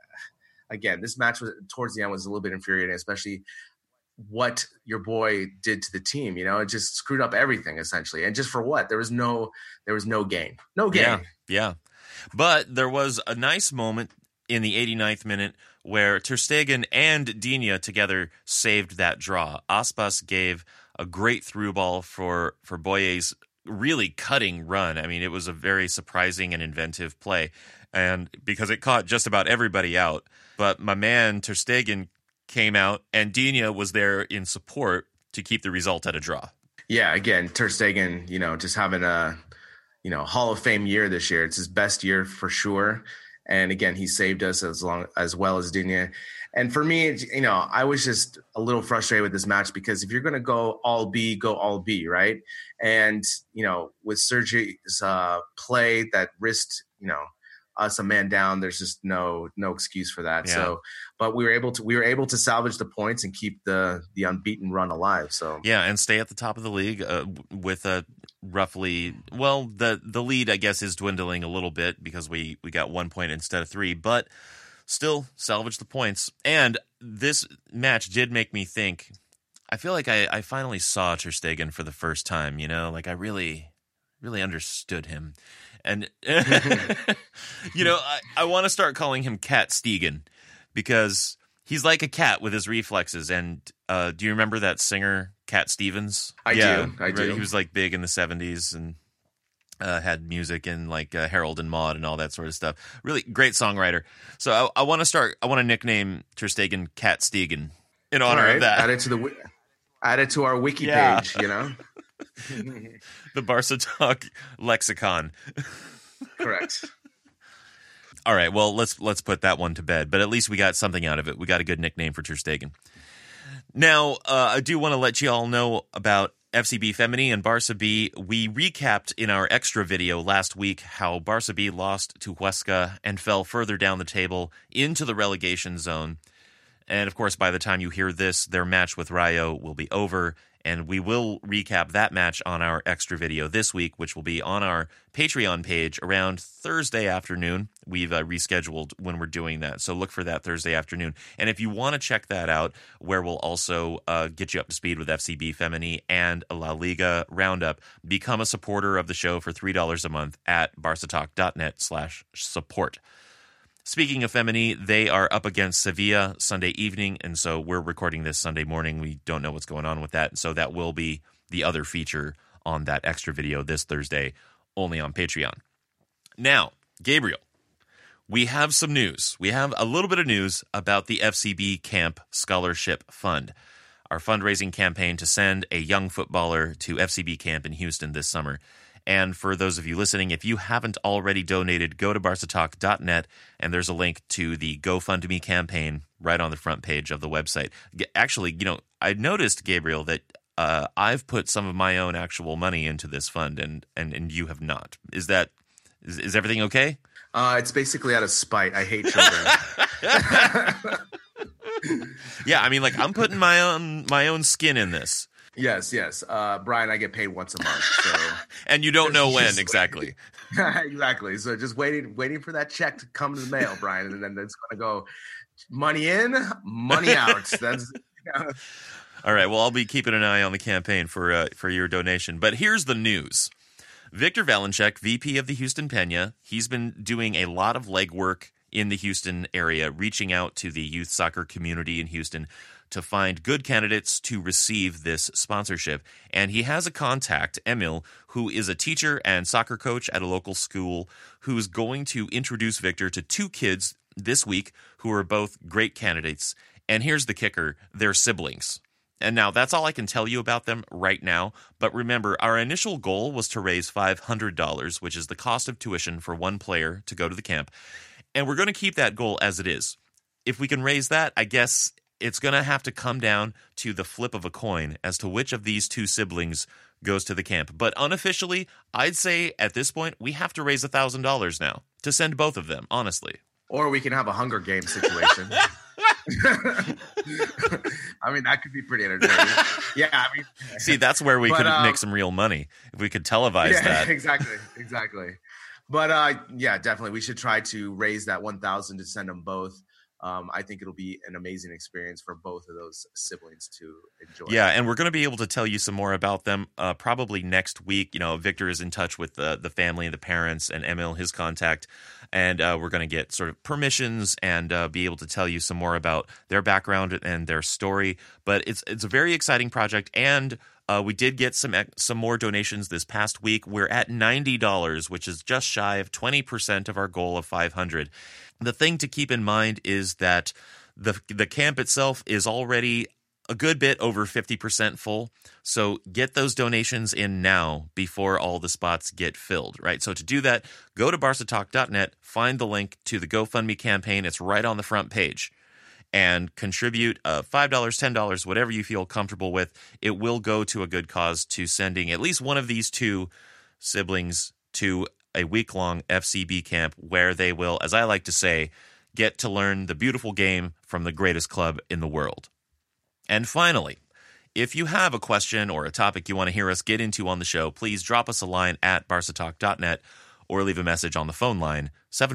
again, this match was towards the end was a little bit infuriating, especially what your boy did to the team. It just screwed up everything essentially. And just for what? There was no gain. No gain. Yeah. But there was a nice moment in the 89th minute where Ter Stegen and Digne together saved that draw. Aspas gave a great through ball for Boye's really cutting run. I mean, it was a very surprising and inventive play, and because it caught just about everybody out. But my man Ter Stegen came out, and Digne was there in support to keep the result at a draw. Yeah, again, Ter Stegen, just having a, Hall of Fame year this year. It's his best year for sure. And again, he saved us as well as Digne. And for me, I was just a little frustrated with this match because if you're going to go all B, right? And, with Sergi's play that risked, us a man down, there's just no excuse for that. Yeah. So, but we were able to salvage the points and keep the unbeaten run alive. So yeah, and stay at the top of the league with a roughly, well, the lead I guess is dwindling a little bit because we got 1 point instead of 3, but still salvage the points. And this match did make me think. I feel like I finally saw Ter Stegen for the first time. Like I really understood him. And, I want to start calling him Cat Stegen because he's like a cat with his reflexes. And do you remember that singer, Cat Stevens? I do. He was like big in the 70s and had music in like Harold and Maude and all that sort of stuff. Really great songwriter. So I want to nickname Ter Stegen Cat Stegen in honor of that. Add it to our wiki page, The Barca Talk lexicon. Correct. All right, well, let's put that one to bed, but at least we got something out of it. We got a good nickname for Ter Stegen. Now, I do want to let you all know about FCB Femení and Barça B. We recapped in our extra video last week how Barça B lost to Huesca and fell further down the table into the relegation zone. And, of course, by the time you hear this, their match with Rayo will be over, and we will recap that match on our extra video this week, which will be on our Patreon page around Thursday afternoon. We've rescheduled when we're doing that, so look for that Thursday afternoon. And if you want to check that out, where we'll also get you up to speed with FCB Femení and a La Liga roundup, become a supporter of the show for $3 a month at barcatalk.net/support. Speaking of Femení, they are up against Sevilla Sunday evening, and so we're recording this Sunday morning. We don't know what's going on with that, so that will be the other feature on that extra video this Thursday, only on Patreon. Now, Gabriel, we have some news. We have a little bit of news about the FCB Camp Scholarship Fund, our fundraising campaign to send a young footballer to FCB Camp in Houston this summer. And for those of you listening, if you haven't already donated, go to barcatalk.net, and there's a link to the GoFundMe campaign right on the front page of the website. Actually, I noticed, Gabriel, that I've put some of my own actual money into this fund, and you have not. Is everything okay? It's basically out of spite. I hate children. Yeah, I mean, like, I'm putting my own skin in this. Yes. Brian, I get paid once a month. So. And you don't know when exactly. Exactly. So just waiting for that check to come to the mail, Brian, and then it's going to go money in, money out. That's All right. Well, I'll be keeping an eye on the campaign for your donation. But here's the news. Victor Valenchek, VP of the Houston Pena, he's been doing a lot of legwork in the Houston area, reaching out to the youth soccer community in Houston to find good candidates to receive this sponsorship. And he has a contact, Emil, who is a teacher and soccer coach at a local school, who's going to introduce Victor to two kids this week who are both great candidates. And here's the kicker, they're siblings. And now that's all I can tell you about them right now. But remember, our initial goal was to raise $500, which is the cost of tuition for one player to go to the camp. And we're going to keep that goal as it is. If we can raise that, I guess it's going to have to come down to the flip of a coin as to which of these two siblings goes to the camp. But unofficially, I'd say at this point, we have to raise $1,000 now to send both of them, honestly. Or we can have a Hunger Games situation. I mean, that could be pretty entertaining. Yeah, I mean, see, that's where we could make some real money if we could televise that. Exactly. But yeah, definitely, we should try to raise that 1,000 to send them both. I think it'll be an amazing experience for both of those siblings to enjoy. Yeah, and we're going to be able to tell you some more about them probably next week. Victor is in touch with the family and the parents, and Emil, his contact, and we're going to get sort of permissions and be able to tell you some more about their background and their story. But it's a very exciting project, and we did get some more donations this past week. We're at $90, which is just shy of 20% of our goal of $500. The thing to keep in mind is that the camp itself is already a good bit over 50% full. So get those donations in now before all the spots get filled, right? So to do that, go to barcatalk.net, find the link to the GoFundMe campaign. It's right on the front page. And contribute $5, $10, whatever you feel comfortable with. It will go to a good cause, to sending at least one of these two siblings to a week-long FCB camp where they will, as I like to say, get to learn the beautiful game from the greatest club in the world. And finally, if you have a question or a topic you want to hear us get into on the show, please drop us a line at barcatalk.net or leave a message on the phone line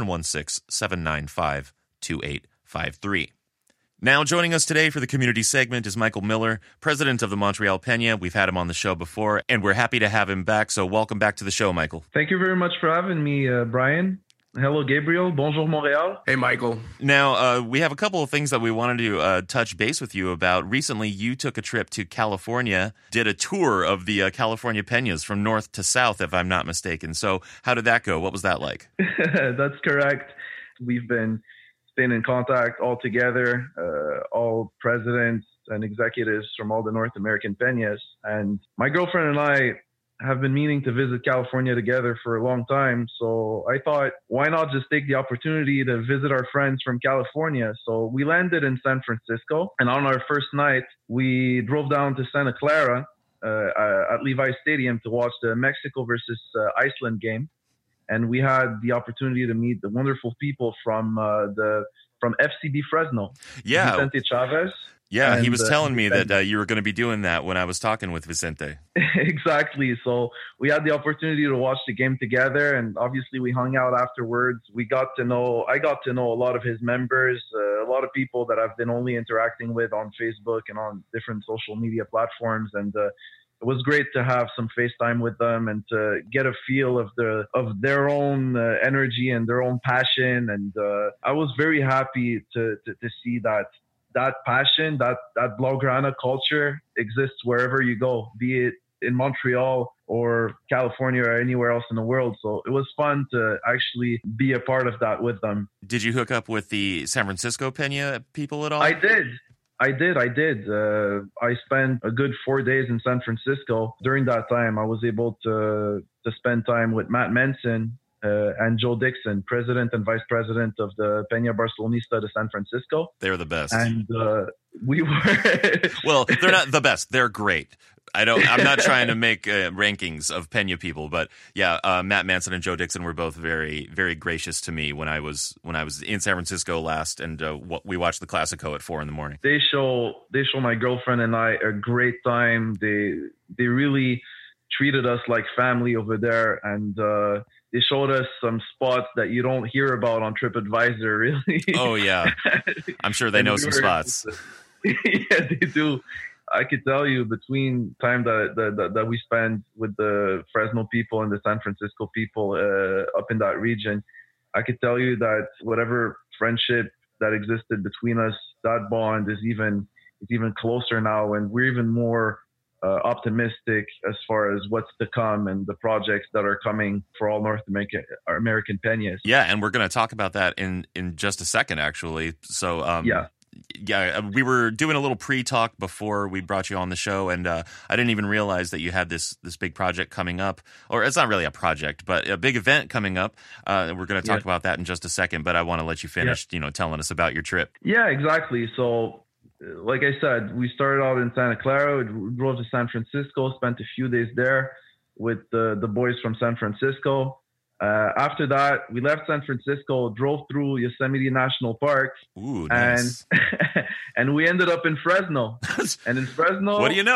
716-795-2853. Now, joining us today for the community segment is Michael Miller, president of the Montreal Pena. We've had him on the show before, and we're happy to have him back. So welcome back to the show, Michael. Thank you very much for having me, Brian. Hello, Gabriel. Bonjour, Montréal. Hey, Michael. Now, we have a couple of things that we wanted to touch base with you about. Recently, you took a trip to California, did a tour of the California Peñas from north to south, if I'm not mistaken. So how did that go? What was that like? That's correct. We've been staying in contact all together, all presidents and executives from all the North American Peñas. And my girlfriend and I have been meaning to visit California together for a long time. So I thought, why not just take the opportunity to visit our friends from California? So we landed in San Francisco. And on our first night, we drove down to Santa Clara at Levi Stadium to watch the Mexico versus Iceland game. And we had the opportunity to meet the wonderful people from FCB Fresno. Yeah. Vicente Chavez. Yeah, he was telling me that you were going to be doing that when I was talking with Vicente. Exactly. So we had the opportunity to watch the game together, and obviously we hung out afterwards. I got to know a lot of his members, a lot of people that I've been only interacting with on Facebook and on different social media platforms, and it was great to have some FaceTime with them and to get a feel of their own energy and their own passion. And I was very happy to see that passion, that Blaugrana culture exists wherever you go, be it in Montreal or California or anywhere else in the world. So it was fun to actually be a part of that with them. Did you hook up with the San Francisco Pena people at all? I did. I spent a good 4 days in San Francisco. During that time, I was able to to spend time with Matt Menson and Joe Dixon, president and vice president of the Peña Barcelonista de San Francisco. They're the best. And we were... Well, they're not the best. They're great. I'm not trying to make rankings of Peña people, but yeah, Matt Manson and Joe Dixon were both very, very gracious to me when I was in San Francisco last, and we watched the Classico at 4 a.m. They show my girlfriend and I a great time. They really treated us like family over there, and they showed us some spots that you don't hear about on TripAdvisor, really. Oh yeah, I'm sure they know some spots. Yeah, they do. I could tell you, between time that we spent with the Fresno people and the San Francisco people up in that region, I could tell you that whatever friendship that existed between us, that bond is even closer now, and we're even more optimistic as far as what's to come and the projects that are coming for all North American Peñas. Yeah, and we're going to talk about that in just a second, actually. So yeah, we were doing a little pre-talk before we brought you on the show, and I didn't even realize that you had this big project coming up. Or it's not really a project, but a big event coming up. We're going to talk about that in just a second, but I want to let you finish, telling us about your trip. Yeah, exactly. So, like I said, we started out in Santa Clara, we drove to San Francisco, spent a few days there with the boys from San Francisco. After that, we left San Francisco, drove through Yosemite National Park. Ooh, nice. and we ended up in Fresno. And in Fresno, what do you know?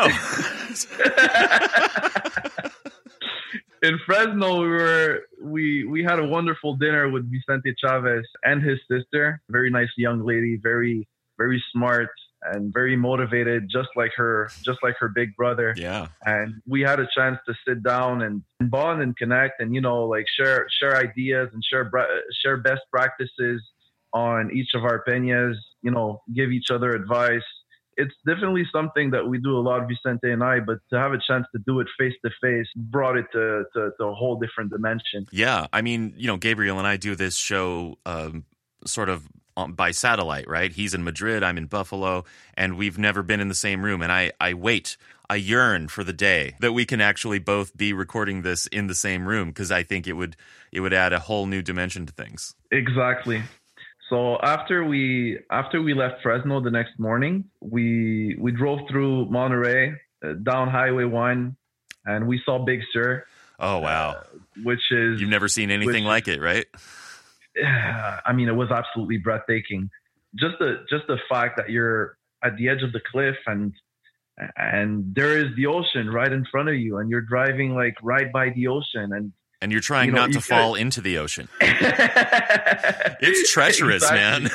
In Fresno, we had a wonderful dinner with Vicente Chavez and his sister. Very nice young lady, very, very smart and very motivated, just like her big brother. Yeah. And we had a chance to sit down and bond and connect, and share ideas and share best practices on each of our peñas. Give each other advice. It's definitely something that we do a lot, Vicente and I, but to have a chance to do it face to face brought it to a whole different dimension. Yeah. I mean, Gabriel and I do this show sort of by satellite, right? He's in Madrid, I'm in Buffalo, and we've never been in the same room. And I yearn for the day that we can actually both be recording this in the same room, because I think it would add a whole new dimension to things. Exactly. So after we left Fresno the next morning, we drove through Monterey, down Highway 1, and we saw Big Sur. Oh, wow. Which is... You've never seen anything like it, right? I mean, it was absolutely breathtaking. Just the fact that you're at the edge of the cliff and there is the ocean right in front of you, and you're driving like right by the ocean, and you're trying not to fall into the ocean. It's treacherous, man.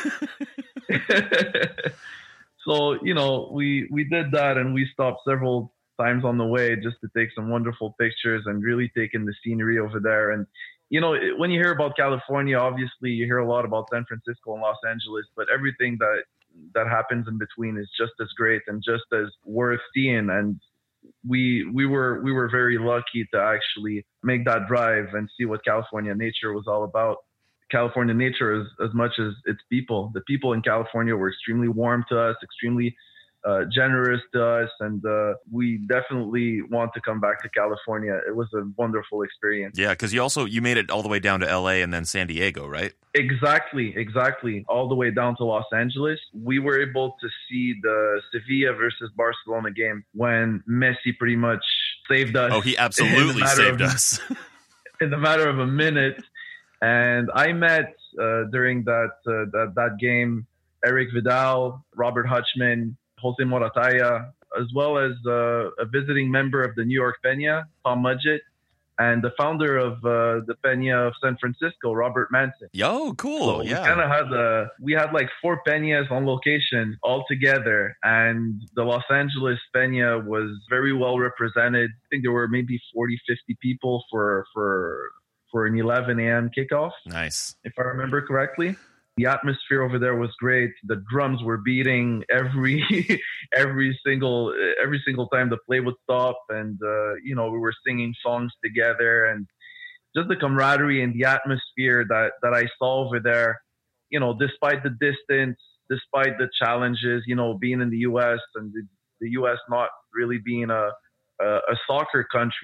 So, we did that, and we stopped several times on the way just to take some wonderful pictures and really take in the scenery over there. And when you hear about California, obviously you hear a lot about San Francisco and Los Angeles, but everything that happens in between is just as great and just as worth seeing. And we were very lucky to actually make that drive and see what California nature was all about. California nature is as much as its people. The people in California were extremely warm to us, extremely generous to us, and we definitely want to come back to California. It was a wonderful experience. Yeah, because you made it all the way down to LA and then San Diego, right? Exactly. All the way down to Los Angeles. We were able to see the Sevilla versus Barcelona game when Messi pretty much saved us. Oh, he absolutely saved us. In the matter of a minute. And I met during that game Eric Vidal, Robert Hutchman, Jose Morataya, as well as a visiting member of the New York Peña, Tom Mudgett, and the founder of the Peña of San Francisco, Robert Manson. Yo, cool. So yeah. We had like 4 peñas on location all together, and the Los Angeles Peña was very well represented. I think there were maybe 40, 50 people for an 11 a.m. kickoff. Nice. If I remember correctly. The atmosphere over there was great. The drums were beating every single time the play would stop, and we were singing songs together, and just the camaraderie and the atmosphere that I saw over there. Despite the distance, despite the challenges, being in the U.S. and the U.S. not really being a soccer country,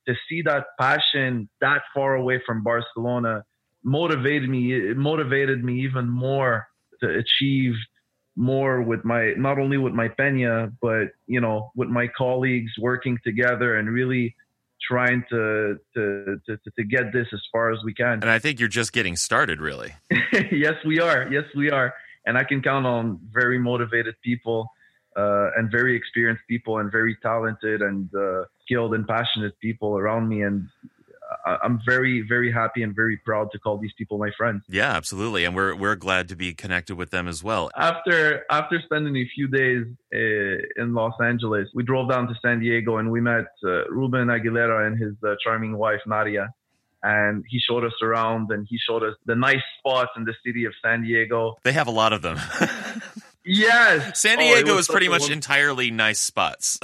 to see that passion that far away from Barcelona motivated me even more to achieve more with not only with my Peña, but, you know, with my colleagues working together and really trying to get this as far as we can. And I think you're just getting started, really. Yes, we are. And I can count on very motivated people and very experienced people and very talented and skilled and passionate people around me. And I'm very, very happy and very proud to call these people my friends. Yeah, absolutely. And we're glad to be connected with them as well. After spending a few days in Los Angeles, we drove down to San Diego and we met Ruben Aguilera and his charming wife, Nadia. And he showed us around and he showed us the nice spots in the city of San Diego. They have a lot of them. Yes. San Diego is pretty much entirely nice spots.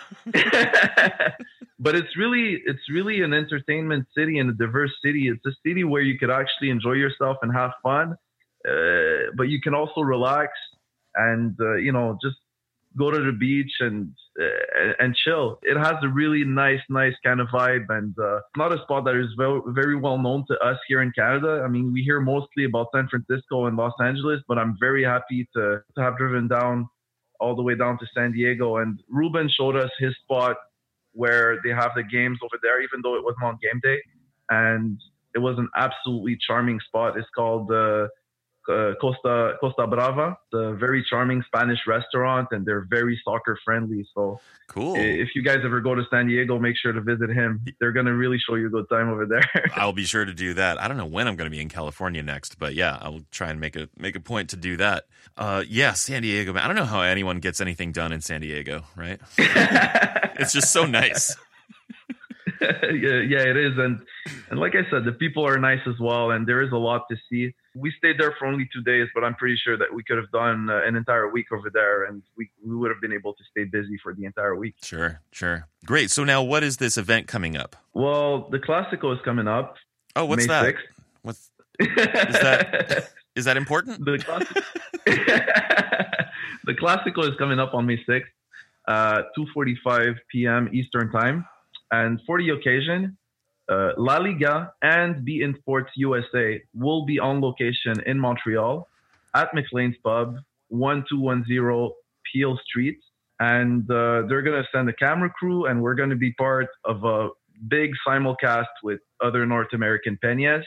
But it's really an entertainment city and a diverse city. It's a city where you could actually enjoy yourself and have fun, but you can also relax and you know, just go to the beach and chill. It has a really nice kind of vibe, and not a spot that is very well known to us here in Canada. I mean, we hear mostly about San Francisco and Los Angeles, but I'm very happy to have driven down all the way down to San Diego. And Ruben showed us his spot where they have the games over there, even though it wasn't on game day. And it was an absolutely charming spot. It's called Costa Brava. It's a very charming Spanish restaurant, and they're very soccer friendly. So cool. If you guys ever go to San Diego, make sure to visit him. They're going to really show you a good time over there. I'll be sure to do that. I don't know when I'm going to be in California next, but yeah, I'll try and make a point to do that. Yeah, San Diego. I don't know how anyone gets anything done in San Diego, right? It's just so nice. Yeah, it is. And like I said, the people are nice as well, and there is a lot to see. We stayed there for only 2 days, but I'm pretty sure that we could have done an entire week over there, and we would have been able to stay busy for the entire week. Sure. Great. So now what is this event coming up? Well, the Clásico is coming up. Oh, what's May that? 6th. Is that important? The Clásico is coming up on May 6th, 2:45 p.m. Eastern Time. And for the occasion, La Liga and beIN Sports USA will be on location in Montreal at McLean's Pub, 1210 Peel Street. And they're going to send a camera crew, and we're going to be part of a big simulcast with other North American Peñas.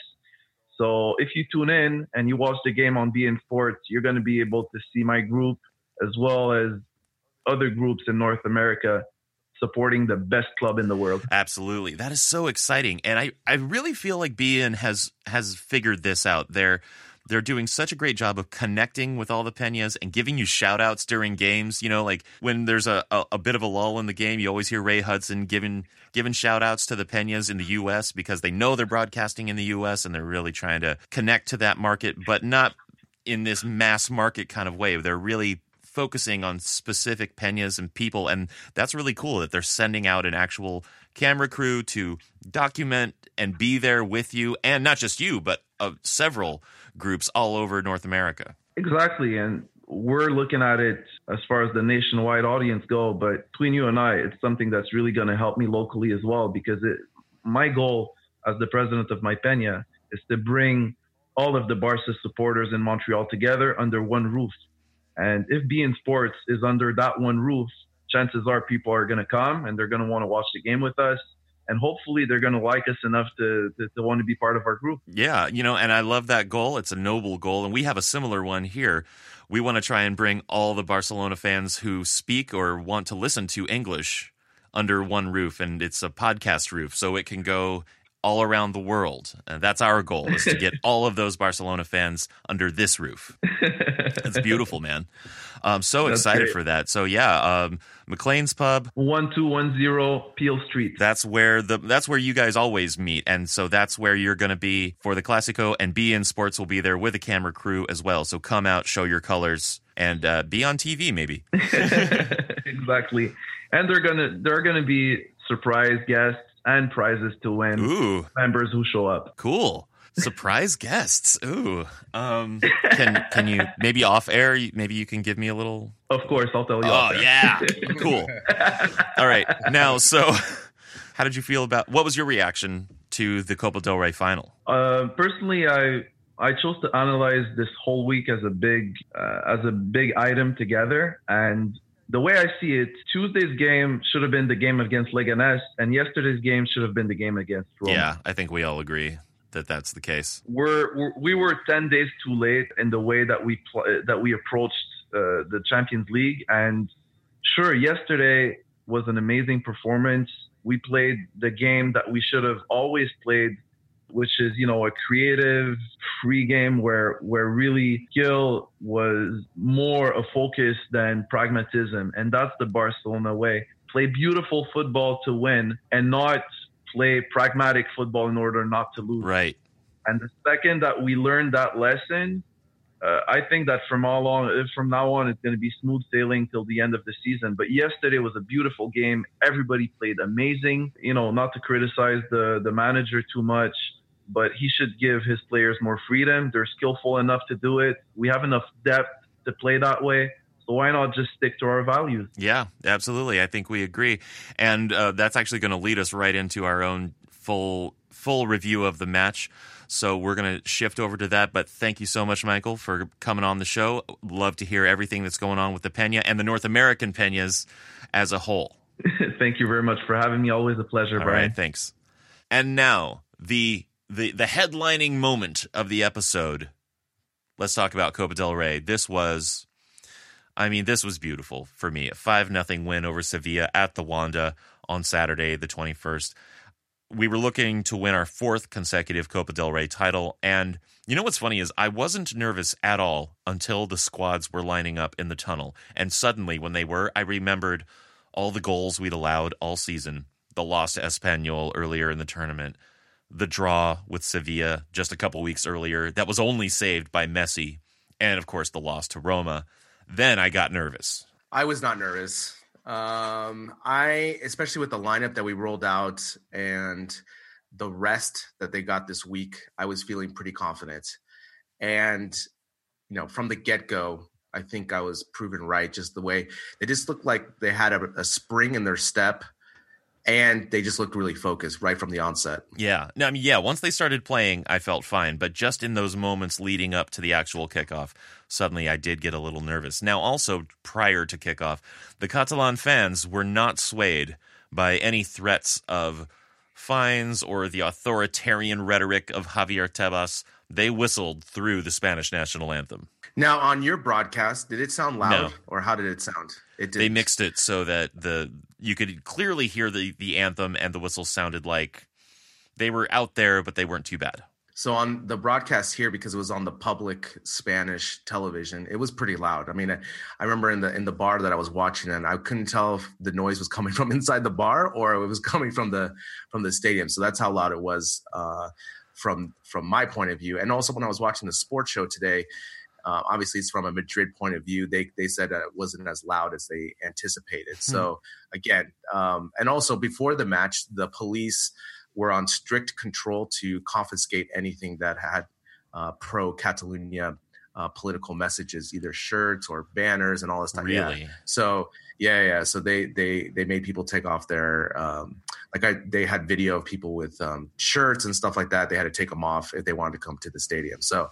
So if you tune in and you watch the game on beIN Sports, you're going to be able to see my group as well as other groups in North America supporting the best club in the world. Absolutely. That is so exciting. And I really feel like beIN has figured this out. They're doing such a great job of connecting with all the Peñas and giving you shout outs during games. You know, like when there's a bit of a lull in the game, you always hear Ray Hudson giving shout outs to the Peñas in the U.S. because they know they're broadcasting in the U.S. and they're really trying to connect to that market, but not in this mass market kind of way. They're really focusing on specific Peñas and people, and that's really cool that they're sending out an actual camera crew to document and be there with you, and not just you, but several groups all over North America. Exactly, and we're looking at it as far as the nationwide audience go, but between you and I, it's something that's really going to help me locally as well, because my goal as the president of my Peña is to bring all of the Barca supporters in Montreal together under one roof. And if beIN Sports is under that one roof, chances are people are going to come and they're going to want to watch the game with us. And hopefully they're going to like us enough to want to be part of our group. Yeah, you know, and I love that goal. It's a noble goal. And we have a similar one here. We want to try and bring all the Barcelona fans who speak or want to listen to English under one roof. And it's a podcast roof, so it can go all around the world. And that's our goal, is to get all of those Barcelona fans under this roof. It's beautiful, man. I'm so excited for that. So yeah, McLean's Pub, 1210 Peel Street. That's where you guys always meet, and so that's where you're going to be for the Clásico. And beIN Sports will be there with a camera crew as well. So come out, show your colors, and be on TV maybe. Exactly. And they're gonna be surprise guests and prizes to win. Ooh. Members who show up. Cool. Surprise guests. Ooh. Can you maybe off air? Maybe you can give me a little. Of course, I'll tell you. Oh yeah. Cool. All right. Now, so How did you feel about, what was your reaction to the Copa del Rey final? Personally, I chose to analyze this whole week as a big item together. And the way I see it, Tuesday's game should have been the game against Leganés, and yesterday's game should have been the game against Roma. Yeah, I think we all agree that that's the case. We were 10 days too late in the way that we approached the Champions League. And sure, yesterday was an amazing performance. We played the game that we should have always played, which is, a creative, free game where really skill was more a focus than pragmatism. And that's the Barcelona way. Play beautiful football to win and not play pragmatic football in order not to lose. Right. And the second that we learned that lesson, I think that from now on, it's going to be smooth sailing till the end of the season. But yesterday was a beautiful game. Everybody played amazing. Not to criticize the manager too much, but he should give his players more freedom. They're skillful enough to do it. We have enough depth to play that way. So why not just stick to our values? Yeah, absolutely. I think we agree. And that's actually going to lead us right into our own full review of the match. So we're going to shift over to that. But thank you so much, Michael, for coming on the show. Love to hear everything that's going on with the Peña and the North American Peñas as a whole. Thank you very much for having me. Always a pleasure, Brian. All right, thanks. And now, the headlining moment of the episode. Let's talk about Copa del Rey. This was beautiful for me. A 5-0 win over Sevilla at the Wanda on Saturday, the 21st. We were looking to win our 4th consecutive Copa del Rey title. And you know what's funny is I wasn't nervous at all until the squads were lining up in the tunnel. And suddenly when they were, I remembered all the goals we'd allowed all season. The loss to Espanyol earlier in the tournament. The draw with Sevilla just a couple weeks earlier. That was only saved by Messi. And of course the loss to Roma. Then I got nervous. I was not nervous. Especially with the lineup that we rolled out and the rest that they got this week, I was feeling pretty confident. And, from the get-go, I think I was proven right. Just the way they just looked like they had a spring in their step. And they just looked really focused right from the onset. Yeah. No, once they started playing, I felt fine. But just in those moments leading up to the actual kickoff, suddenly I did get a little nervous. Now, also, prior to kickoff, the Catalan fans were not swayed by any threats of fines or the authoritarian rhetoric of Javier Tebas. They whistled through the Spanish national anthem. Now, on your broadcast, did it sound loud? No. Or how did it sound? It didn't. They mixed it so that you could clearly hear the anthem, and the whistles sounded like they were out there, but they weren't too bad. So on the broadcast here, because it was on the public Spanish television, it was pretty loud. I mean, I remember in the bar that I was watching, and I couldn't tell if the noise was coming from inside the bar or it was coming from the stadium. So that's how loud it was from my point of view. And also when I was watching the sports show today, obviously it's from a Madrid point of view. They said that it wasn't as loud as they anticipated. So again, and also before the match, the police were on strict control to confiscate anything that had pro-Catalunya political messages, either shirts or banners and all this stuff. Really? Yeah. So yeah. So they made people take off their they had video of people with shirts and stuff like that. They had to take them off if they wanted to come to the stadium. So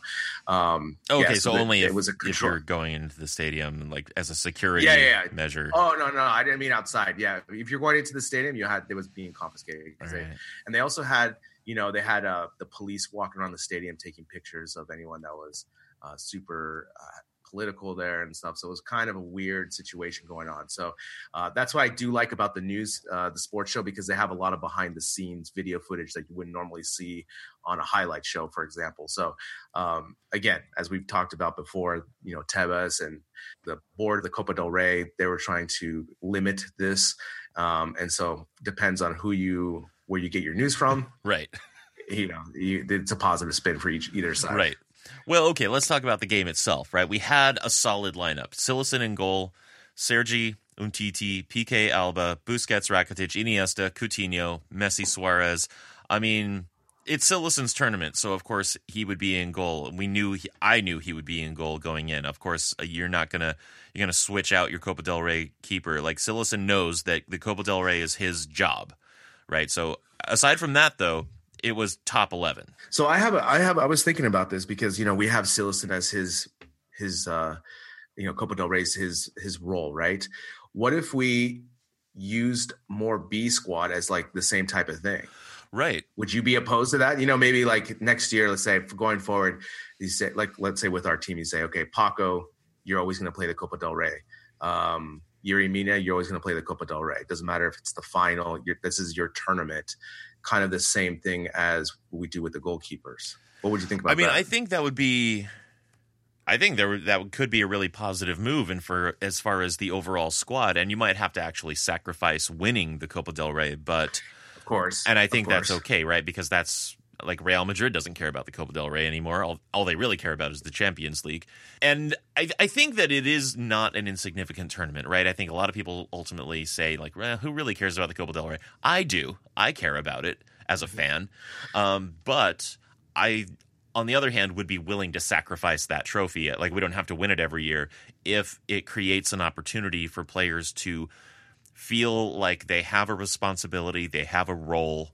so only if, it was if you're going into the stadium like as a security measure. Oh no, I didn't mean outside. Yeah, if you're going into the stadium, it was being confiscated. Right. And they also had they had the police walking around the stadium taking pictures of anyone that was super political there and stuff. So it was kind of a weird situation going on. So that's what I do like about the news, the sports show, because they have a lot of behind the scenes video footage that you wouldn't normally see on a highlight show, for example. So again, as we've talked about before, Tebas and the board of the Copa del Rey, they were trying to limit this. And so depends on where you get your news from. Right. It's a positive spin for either side. Right. Well, okay, let's talk about the game itself, right? We had a solid lineup. Cillessen in goal, Sergi, Umtiti, Piqué, Alba, Busquets, Rakitic, Iniesta, Coutinho, Messi, Suarez. I mean, it's Cillessen's tournament, so of course he would be in goal. I knew he would be in goal going in. Of course, you're gonna switch out your Copa del Rey keeper. Like Cillessen knows that the Copa del Rey is his job, right? So aside from that, though, it was top 11. So I was thinking about this because, we have Cillessen as his Copa del Rey's his role, right? What if we used more B squad as like the same type of thing? Right. Would you be opposed to that? Maybe like next year, let's say going forward, you say, like, let's say with our team, you say, okay, Paco, you're always going to play the Copa del Rey. Yuri Mina, you're always going to play the Copa del Rey. It doesn't matter if it's the final. This is your tournament. Kind of the same thing as we do with the goalkeepers. What would you think about that? I think that would be. I think that could be a really positive move, and for as far as the overall squad, and you might have to actually sacrifice winning the Copa del Rey, but of course, and I think that's okay, right? Because that's like Real Madrid doesn't care about the Copa del Rey anymore. All they really care about is the Champions League, and I think that it is not an insignificant tournament, right? I think a lot of people ultimately say like, who really cares about the Copa del Rey? I do. I care about it as a fan, but I. On the other hand, would be willing to sacrifice that trophy. Like, we don't have to win it every year if it creates an opportunity for players to feel like they have a responsibility, they have a role,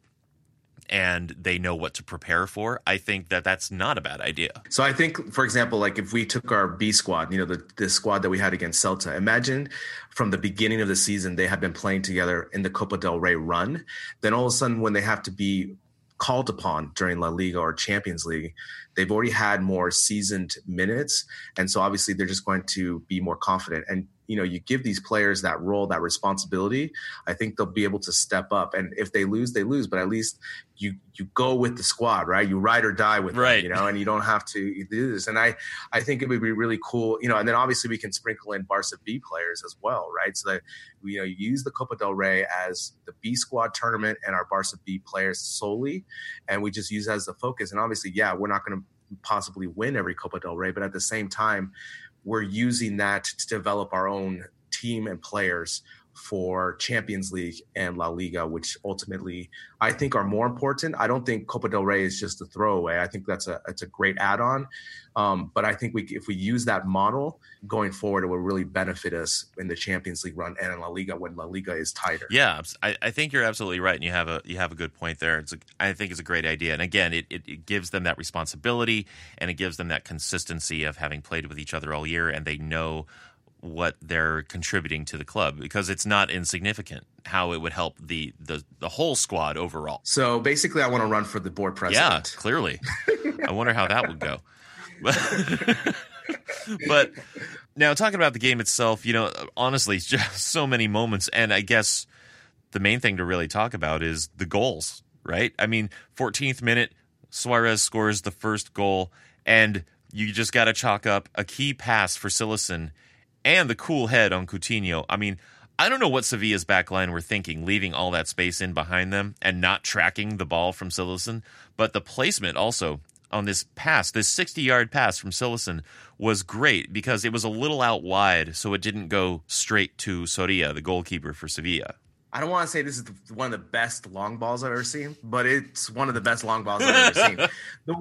and they know what to prepare for. I think that that's not a bad idea. So I think, for example, like if we took our B squad, the squad that we had against Celta, imagine from the beginning of the season, they have been playing together in the Copa del Rey run. Then all of a sudden, when they have to be called upon during La Liga or Champions League, they've already had more seasoned minutes. And so obviously they're just going to be more confident. And, you give these players that role, that responsibility, I think they'll be able to step up. And if they lose, they lose. But at least you go with the squad, right? You ride or die with them, and you don't have to do this. And I think it would be really cool, and then obviously we can sprinkle in Barca B players as well, right? So that, you use the Copa del Rey as the B squad tournament and our Barca B players solely. And we just use that as the focus. And obviously, we're not going to possibly win every Copa del Rey, but at the same time, we're using that to develop our own team and players for Champions League and La Liga, which ultimately I think are more important. I don't think Copa del Rey is just a throwaway. I think it's a great add-on. But I think if we use that model going forward, it will really benefit us in the Champions League run and in La Liga when La Liga is tighter. Yeah, I think you're absolutely right, and you have a good point there. I think it's a great idea, and again, it gives them that responsibility, and it gives them that consistency of having played with each other all year, and they know what they're contributing to the club, because it's not insignificant how it would help the whole squad overall. So basically, I want to run for the board president. Yeah, clearly. I wonder how that would go. But now, talking about the game itself, honestly, it's just so many moments, and I guess the main thing to really talk about is the goals, right? I mean, 14th minute, Suarez scores the first goal, and you just got to chalk up a key pass for Cillessen and the cool head on Coutinho. I mean, I don't know what Sevilla's backline were thinking, leaving all that space in behind them and not tracking the ball from Cillessen. But the placement also on this pass, this 60-yard pass from Cillessen, was great because it was a little out wide, so it didn't go straight to Soria, the goalkeeper for Sevilla. I don't want to say this is one of the best long balls I've ever seen, but it's one of the best long balls I've ever seen.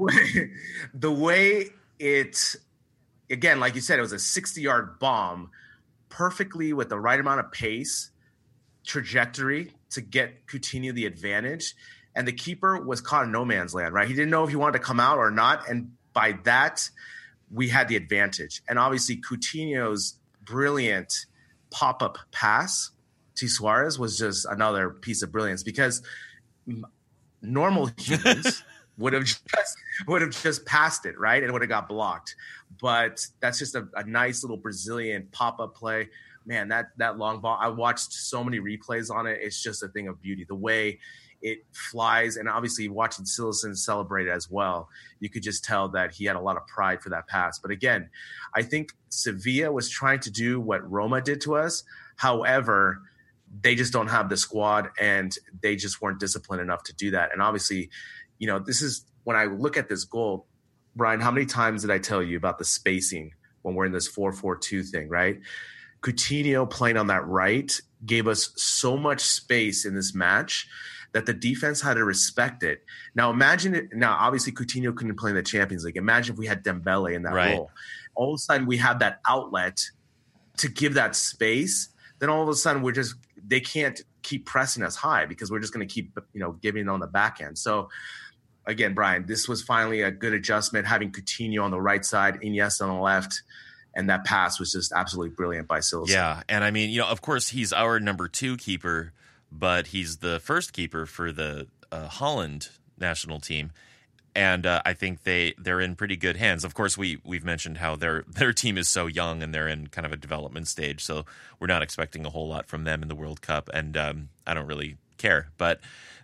The way it, again, like you said, it was a 60-yard bomb, perfectly with the right amount of pace, trajectory to get Coutinho the advantage. And the keeper was caught in no man's land, right? He didn't know if he wanted to come out or not. And by that, we had the advantage. And obviously, Coutinho's brilliant pop-up pass to Suarez was just another piece of brilliance, because normal humans would have just passed it, right? And it would have got blocked. But that's just a nice little Brazilian pop-up play. Man, that long ball, I watched so many replays on it. It's just a thing of beauty. The way it flies, and obviously watching Cillessen celebrate it as well, you could just tell that he had a lot of pride for that pass. But again, I think Sevilla was trying to do what Roma did to us. However, they just don't have the squad, and they just weren't disciplined enough to do that. And obviously, this is when I look at this goal, Brian, how many times did I tell you about the spacing when we're in this 4-4-2 thing, right? Coutinho playing on that right gave us so much space in this match that the defense had to respect it. Now imagine it. Now, obviously Coutinho couldn't play in the Champions League. Imagine if we had Dembele in that role. All of a sudden we have that outlet to give that space. Then all of a sudden we're just they can't keep pressing us high because we're just going to keep, giving on the back end. So again, Brian, this was finally a good adjustment, having Coutinho on the right side, Iniesta on the left. And that pass was just absolutely brilliant by Cillessen. Yeah, and I mean, of course, he's our number 2 keeper, but he's the first keeper for the Holland national team. And I think they're in pretty good hands. Of course, we've mentioned how their team is so young and they're in kind of a development stage, so we're not expecting a whole lot from them in the World Cup. And I don't really care, but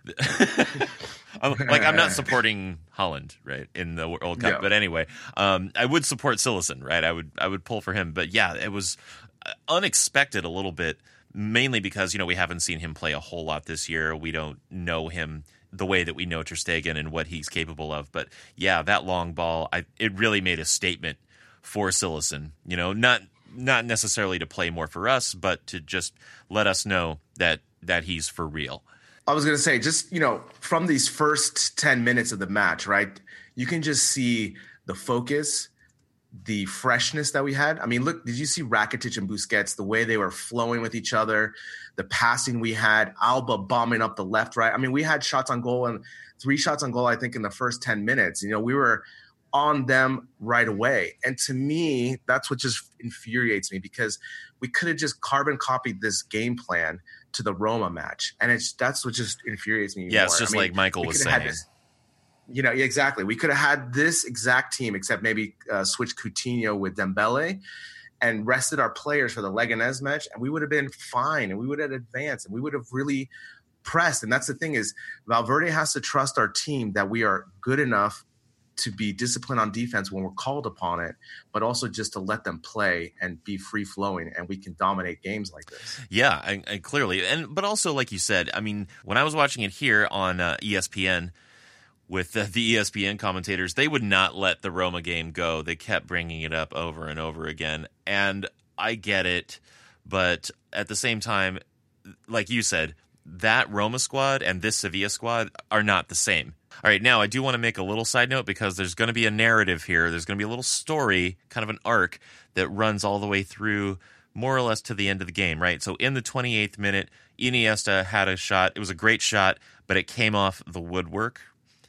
I'm not supporting Holland, right, in the World Cup. Yeah. But anyway, I would support Cillessen, right? I would pull for him. But yeah, it was unexpected a little bit, mainly because we haven't seen him play a whole lot this year. We don't know him the way that we know Ter Stegen and what he's capable of. But yeah, that long ball, it really made a statement for Cillessen. Not necessarily to play more for us, but to just let us know that he's for real. I was going to say, just, from these first 10 minutes of the match, right, you can just see the focus, the freshness that we had. I mean, look, did you see Rakitic and Busquets, the way they were flowing with each other, the passing we had, Alba bombing up the left, right? I mean, we had shots on goal and 3 shots on goal, I think, in the first 10 minutes. We were on them right away. And to me, that's what just infuriates me, because we could have just carbon copied this game plan to the Roma match. And that's what just infuriates me. Yeah, more. It's just like Michael was saying. Exactly. We could have had this exact team, except maybe switch Coutinho with Dembele and rested our players for the Leganés match, and we would have been fine, and we would have advanced, and we would have really pressed. And that's the thing, is Valverde has to trust our team that we are good enough to be disciplined on defense when we're called upon it, but also just to let them play and be free flowing, and we can dominate games like this. Yeah, and clearly. But also, like you said, I mean, when I was watching it here on ESPN with the ESPN commentators, they would not let the Roma game go. They kept bringing it up over and over again. And I get it, but at the same time, like you said, that Roma squad and this Sevilla squad are not the same. All right, now I do want to make a little side note, because there's going to be a narrative here. There's going to be a little story, kind of an arc, that runs all the way through more or less to the end of the game, right? So in the 28th minute, Iniesta had a shot. It was a great shot, but it came off the woodwork.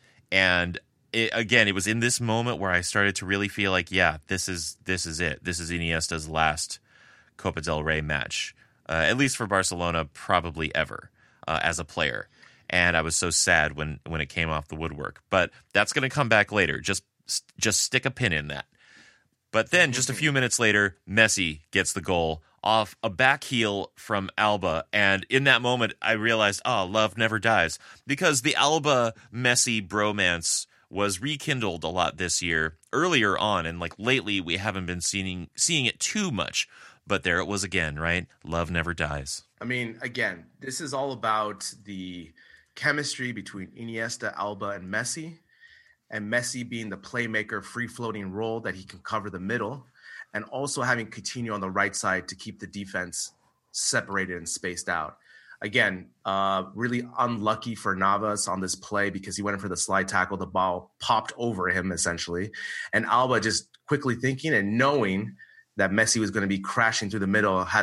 And it was in this moment where I started to really feel like, yeah, this is it. This is Iniesta's last Copa del Rey match, at least for Barcelona, probably ever, as a player. And I was so sad when it came off the woodwork. But that's going to come back later. Just stick a pin in that. But then just a few minutes later, Messi gets the goal off a back heel from Alba. And in that moment, I realized, love never dies. Because the Alba-Messi bromance was rekindled a lot this year, earlier on. And lately, we haven't been seeing it too much. But there it was again, right? Love never dies. I mean, again, this is all about the chemistry between Iniesta, Alba, and Messi being the playmaker, free-floating role that he can cover the middle, and also having Coutinho on the right side to keep the defense separated and spaced out. Again, really unlucky for Navas on this play, because he went in for the slide tackle. The ball popped over him, essentially. And Alba, just quickly thinking and knowing that Messi was going to be crashing through the middle, had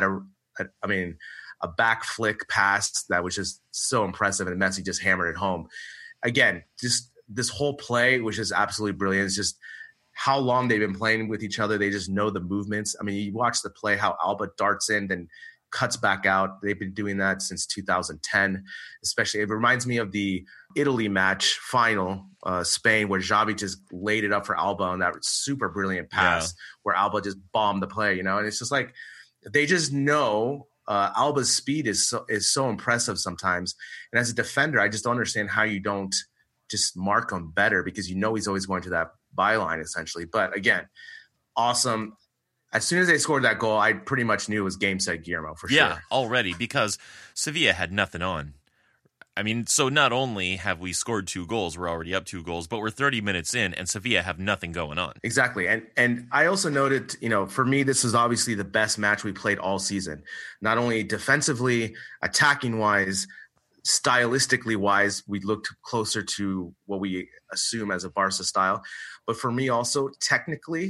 a back flick pass that was just so impressive, and Messi just hammered it home. Again, just this whole play was just absolutely brilliant. It's just how long they've been playing with each other. They just know the movements. I mean, you watch the play, how Alba darts in, then cuts back out. They've been doing that since 2010, especially. It reminds me of the Italy match final, Spain, where Xavi just laid it up for Alba on that super brilliant pass, where Alba just bombed the play, and it's just like, they just know Alba's speed is so impressive sometimes. And as a defender, I just don't understand how you don't just mark him better, because he's always going to that byline, essentially. But again, awesome. As soon as they scored that goal, I pretty much knew it was game, set, Guillermo, for sure. Yeah, already, because Sevilla had nothing on. I mean, so not only have we scored 2 goals, we're already up 2 goals, but we're 30 minutes in, and Sevilla have nothing going on. Exactly. And I also noted, for me, this is obviously the best match we played all season. Not only defensively, attacking-wise, stylistically-wise, we looked closer to what we assume as a Barca style. But for me also, technically,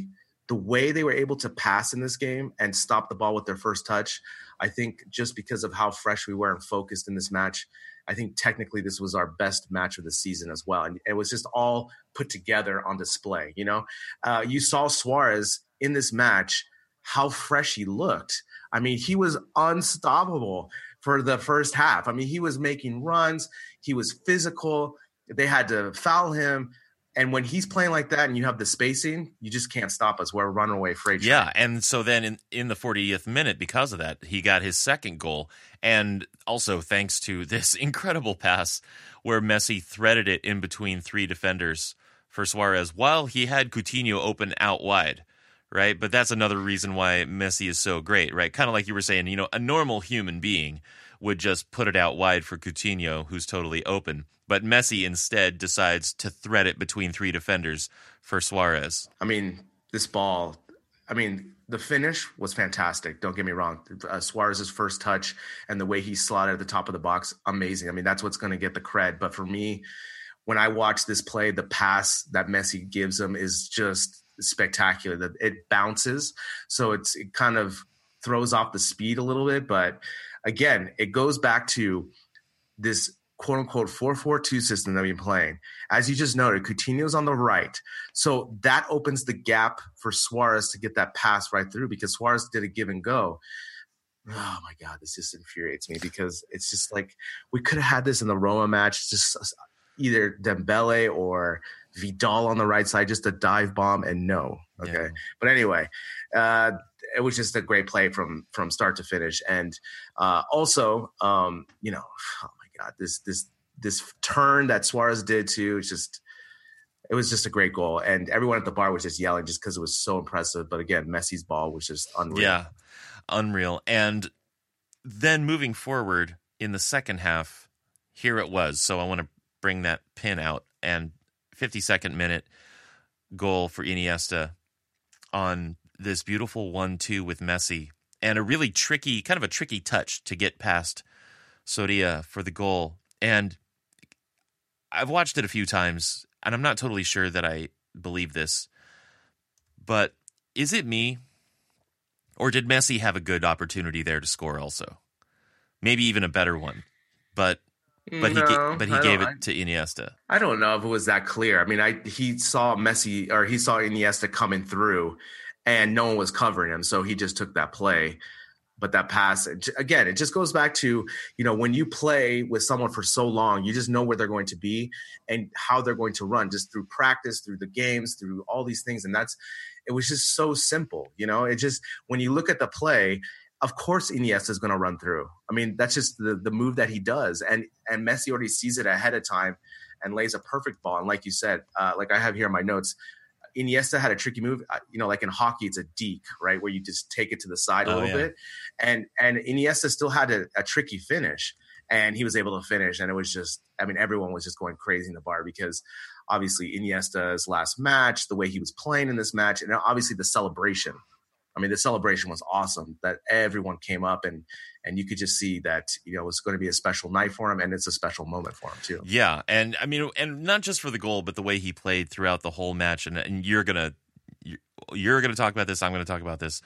the way they were able to pass in this game and stop the ball with their first touch, I think just because of how fresh we were and focused in this match, I think technically this was our best match of the season as well. And it was just all put together on display. You know, you saw Suarez in this match, how fresh he looked. I mean, he was unstoppable for the first half. I mean, he was making runs. He was physical. They had to foul him. And when he's playing like that and you have the spacing, you just can't stop us. We're a runaway freight train. Yeah, and so then in the 40th minute, because of that, he got his second goal. And also thanks to this incredible pass where Messi threaded it in between three defenders for Suarez while he had Coutinho open out wide, right? But that's another reason why Messi is so great, right? Kind of like you were saying, you know, a normal human being would just put it out wide for Coutinho, who's totally open. But Messi instead decides to thread it between three defenders for Suarez. I mean, this ball, the finish was fantastic. Don't get me wrong. Suarez's first touch and the way he slotted at the top of the box, amazing. I mean, that's what's going to get the cred. But for me, when I watch this play, the pass that Messi gives him is just spectacular. That it bounces. So it kind of throws off the speed a little bit. But again, it goes back to this quote-unquote 4-4-2 system that we've been playing. As you just noted, Coutinho's on the right. So that opens the gap for Suarez to get that pass right through because Suarez did a give and go. Oh, my God, this just infuriates me because it's just like we could have had this in the Roma match, just either Dembele or Vidal on the right side, just a dive bomb and no. Okay. Yeah. But anyway, it was just a great play from start to finish. And also, you know, oh my God, this turn that Suarez did too, it was just a great goal. And everyone at the bar was just yelling just because it was so impressive. But again, Messi's ball was just unreal. Yeah, unreal. And then moving forward in the second half, here it was. So I want to bring that pin out. And 52nd minute goal for Iniesta on this beautiful 1-2 with Messi. And a really tricky touch to get past Soria for the goal. And I've watched it a few times, and I'm not totally sure that I believe this, but is it me, or did Messi have a good opportunity there to score also? Maybe even a better one, but he gave it to Iniesta. I don't know if it was that clear. I mean, he saw Iniesta coming through, and no one was covering him, so he just took that play. But that pass, again, it just goes back to, you know, when you play with someone for so long, you just know where they're going to be and how they're going to run just through practice, through the games, through all these things. And it was just so simple. You know, it just, when you look at the play, of course Iniesta is going to run through. I mean, that's just the move that he does. And Messi already sees it ahead of time and lays a perfect ball. And like you said, like I have here in my notes, Iniesta had a tricky move, you know, like in hockey, it's a deke, right? Where you just take it to the side a little bit. And Iniesta still had a tricky finish, and he was able to finish. And it was just, I mean, everyone was just going crazy in the bar because obviously Iniesta's last match, the way he was playing in this match, and obviously the celebration. I mean, the celebration was awesome that everyone came up and you could just see that, you know, it was going to be a special night for him, and it's a special moment for him too. Yeah. And I mean, and not just for the goal, but the way he played throughout the whole match. And you're going to talk about this. I'm going to talk about this.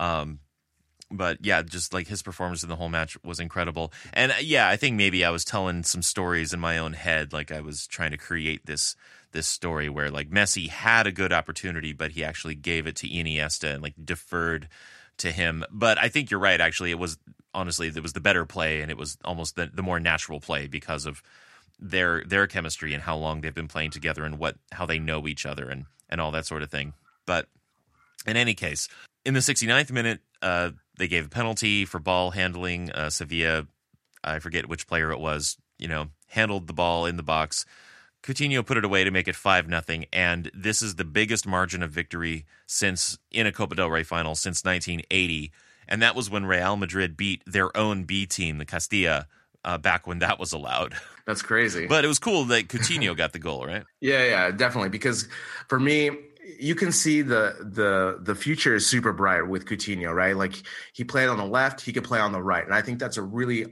But yeah, just like his performance in the whole match was incredible. And yeah, I think maybe I was telling some stories in my own head. Like I was trying to create this story where like Messi had a good opportunity, but he actually gave it to Iniesta and like deferred to him. But I think you're right. Actually, it was the better play, and it was almost the more natural play because of their chemistry and how long they've been playing together and how they know each other and all that sort of thing. But in any case, in the 69th minute, they gave a penalty for ball handling. Sevilla, I forget which player it was, you know, handled the ball in the box. Coutinho put it away to make it 5-0, and this is the biggest margin of victory in a Copa del Rey final since 1980, and that was when Real Madrid beat their own B team, the Castilla, back when that was allowed. That's crazy. But it was cool that Coutinho got the goal, right? Yeah, definitely, because for me, you can see the future is super bright with Coutinho, right? Like he played on the left, he could play on the right, and I think that's a really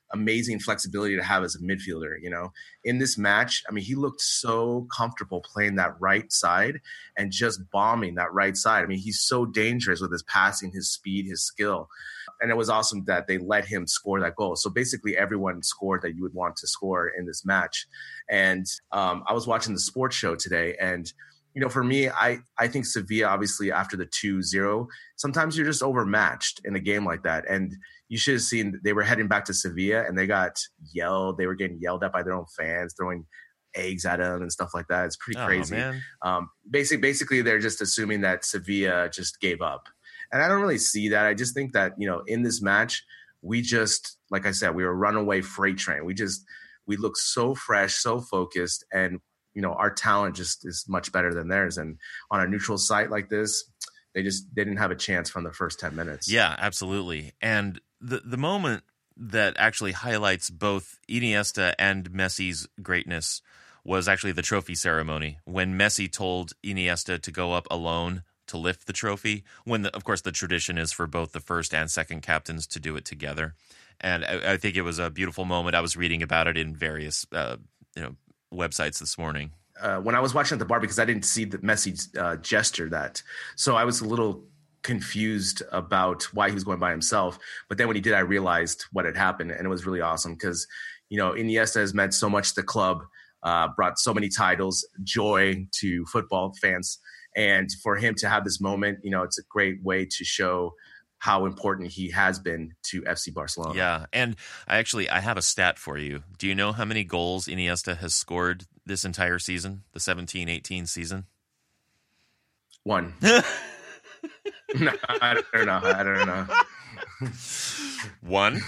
amazing flexibility to have as a midfielder. In this match, I mean, he looked so comfortable playing that right side and just bombing that right side. I mean, he's so dangerous with his passing, his speed, his skill. And it was awesome that they let him score that goal. So basically everyone scored that you would want to score in this match. And I was watching the sports show today, and for me, I think Sevilla, obviously after the 2-0, sometimes you're just overmatched in a game like that. And you should have seen they were heading back to Sevilla and they got yelled. They were getting yelled at by their own fans, throwing eggs at them and stuff like that. It's pretty crazy. Man. Basically, they're just assuming that Sevilla just gave up. And I don't really see that. I just think that, in this match, we just, like I said, we were a runaway freight train. We look so fresh, so focused, and our talent just is much better than theirs. And on a neutral site like this, they didn't have a chance from the first 10 minutes. Yeah, absolutely. And the moment that actually highlights both Iniesta and Messi's greatness was actually the trophy ceremony, when Messi told Iniesta to go up alone to lift the trophy, when, of course, the tradition is for both the first and second captains to do it together. And I think it was a beautiful moment. I was reading about it in various websites this morning. When I was watching at the bar, because I didn't see that Messi gesture that, so I was a little confused about why he was going by himself. But then when he did, I realized what had happened, and it was really awesome because Iniesta has meant so much to the club, brought so many titles, joy to football fans, and for him to have this moment, it's a great way to show how important he has been to FC Barcelona. Yeah, and I have a stat for you. Do you know how many goals Iniesta has scored this entire season, the 17-18 season? 1. No, I don't know. 1?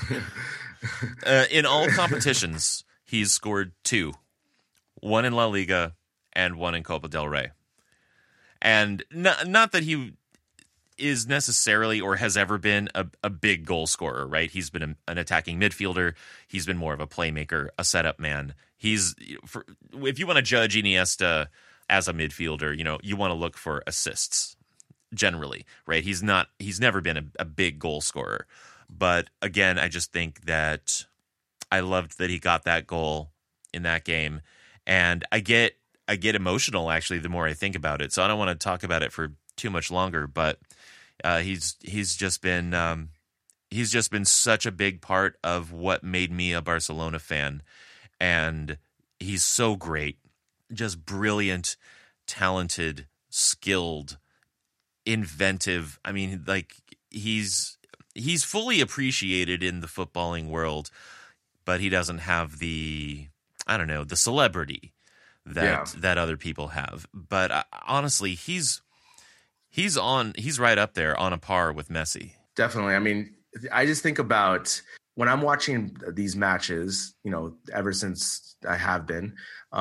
In all competitions, he's scored 2. 1 in La Liga and 1 in Copa del Rey. And not that he is necessarily or has ever been a big goal scorer, right? He's been an attacking midfielder. He's been more of a playmaker, a setup man. If you want to judge Iniesta as a midfielder, you want to look for assists generally, right? He's never been a big goal scorer. But again, I just think that I loved that he got that goal in that game. And I get emotional, actually, the more I think about it. So I don't want to talk about it for too much longer, but he's just been such a big part of what made me a Barcelona fan, and he's so great, just brilliant, talented, skilled, inventive. I mean, like he's fully appreciated in the footballing world, but he doesn't have the celebrity that other people have. But honestly, he's right up there on a par with Messi. Definitely. I mean, I just think about when I'm watching these matches, ever since I have been,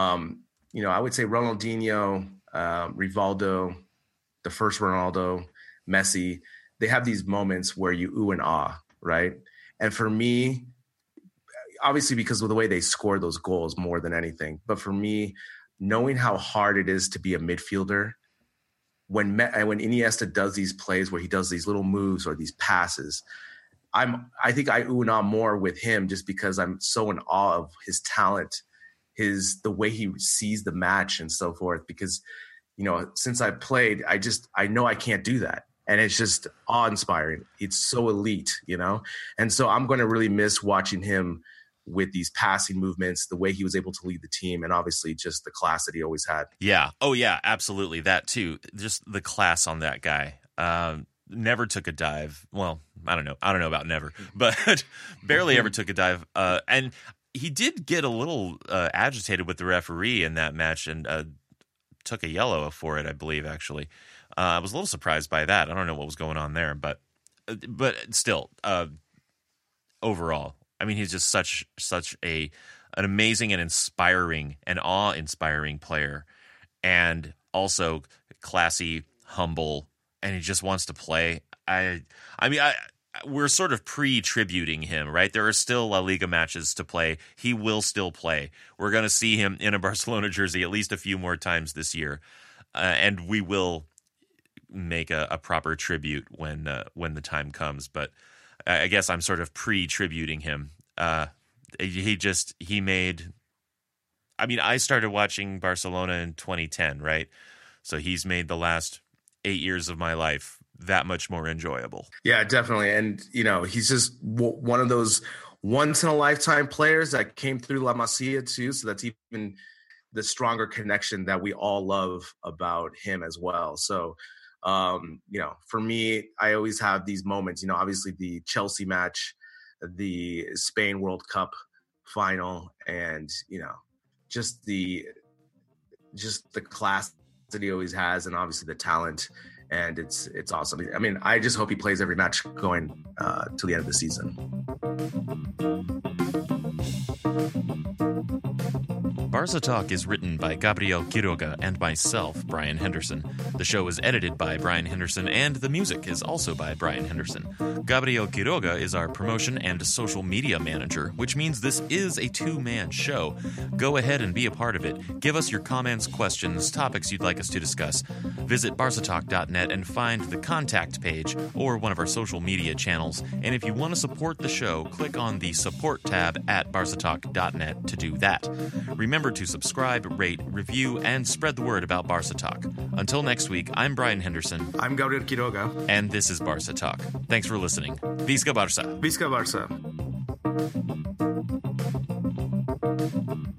I would say Ronaldinho, Rivaldo, the first Ronaldo, Messi, they have these moments where you ooh and ah, right? And for me, obviously because of the way they score those goals more than anything, but for me, knowing how hard it is to be a midfielder, when Iniesta does these plays where he does these little moves or these passes, I think I ooh and ah more with him just because I'm so in awe of his talent, the way he sees the match and so forth. Because, since I played, I know I can't do that. And it's just awe-inspiring. It's so elite, And so I'm going to really miss watching him with these passing movements, the way he was able to lead the team, and obviously just the class that he always had. Yeah. Oh, yeah, absolutely. That too. Just the class on that guy. Never took a dive. Well, I don't know about never, but barely ever took a dive. And he did get a little agitated with the referee in that match and took a yellow for it, I believe, actually. I was a little surprised by that. I don't know what was going on there, but still, overall, I mean, he's just such an amazing and inspiring and awe-inspiring player, and also classy, humble, and he just wants to play. We're sort of pre-tributing him, right? There are still La Liga matches to play. He will still play. We're going to see him in a Barcelona jersey at least a few more times this year, and we will make a proper tribute when the time comes. But I guess I'm sort of pre-tributing him. He made. I mean, I started watching Barcelona in 2010, right? So he's made the last 8 years of my life that much more enjoyable. Yeah, definitely. And, he's just one of those once in a lifetime players that came through La Masia too. So that's even the stronger connection that we all love about him as well. So, for me, I always have these moments, obviously the Chelsea match, the Spain World Cup final, and, just the class that he always has, and obviously the talent, and it's awesome. I mean, I just hope he plays every match going to the end of the season. Barca Talk is written by Gabriel Quiroga and myself, Brian Henderson. The show is edited by Brian Henderson, and the music is also by Brian Henderson. Gabriel Quiroga is our promotion and social media manager, which means this is a two-man show. Go ahead and be a part of it. Give us your comments, questions, topics you'd like us to discuss. Visit barcatalk.net and find the contact page or one of our social media channels. And if you want to support the show, click on the support tab at barcatalk.net to do that. Remember to subscribe, rate, review, and spread the word about Barca Talk. Until next week, I'm Brian Henderson. I'm Gabriel Quiroga. And this is Barca Talk. Thanks for listening. Visca Barca. Visca Barca.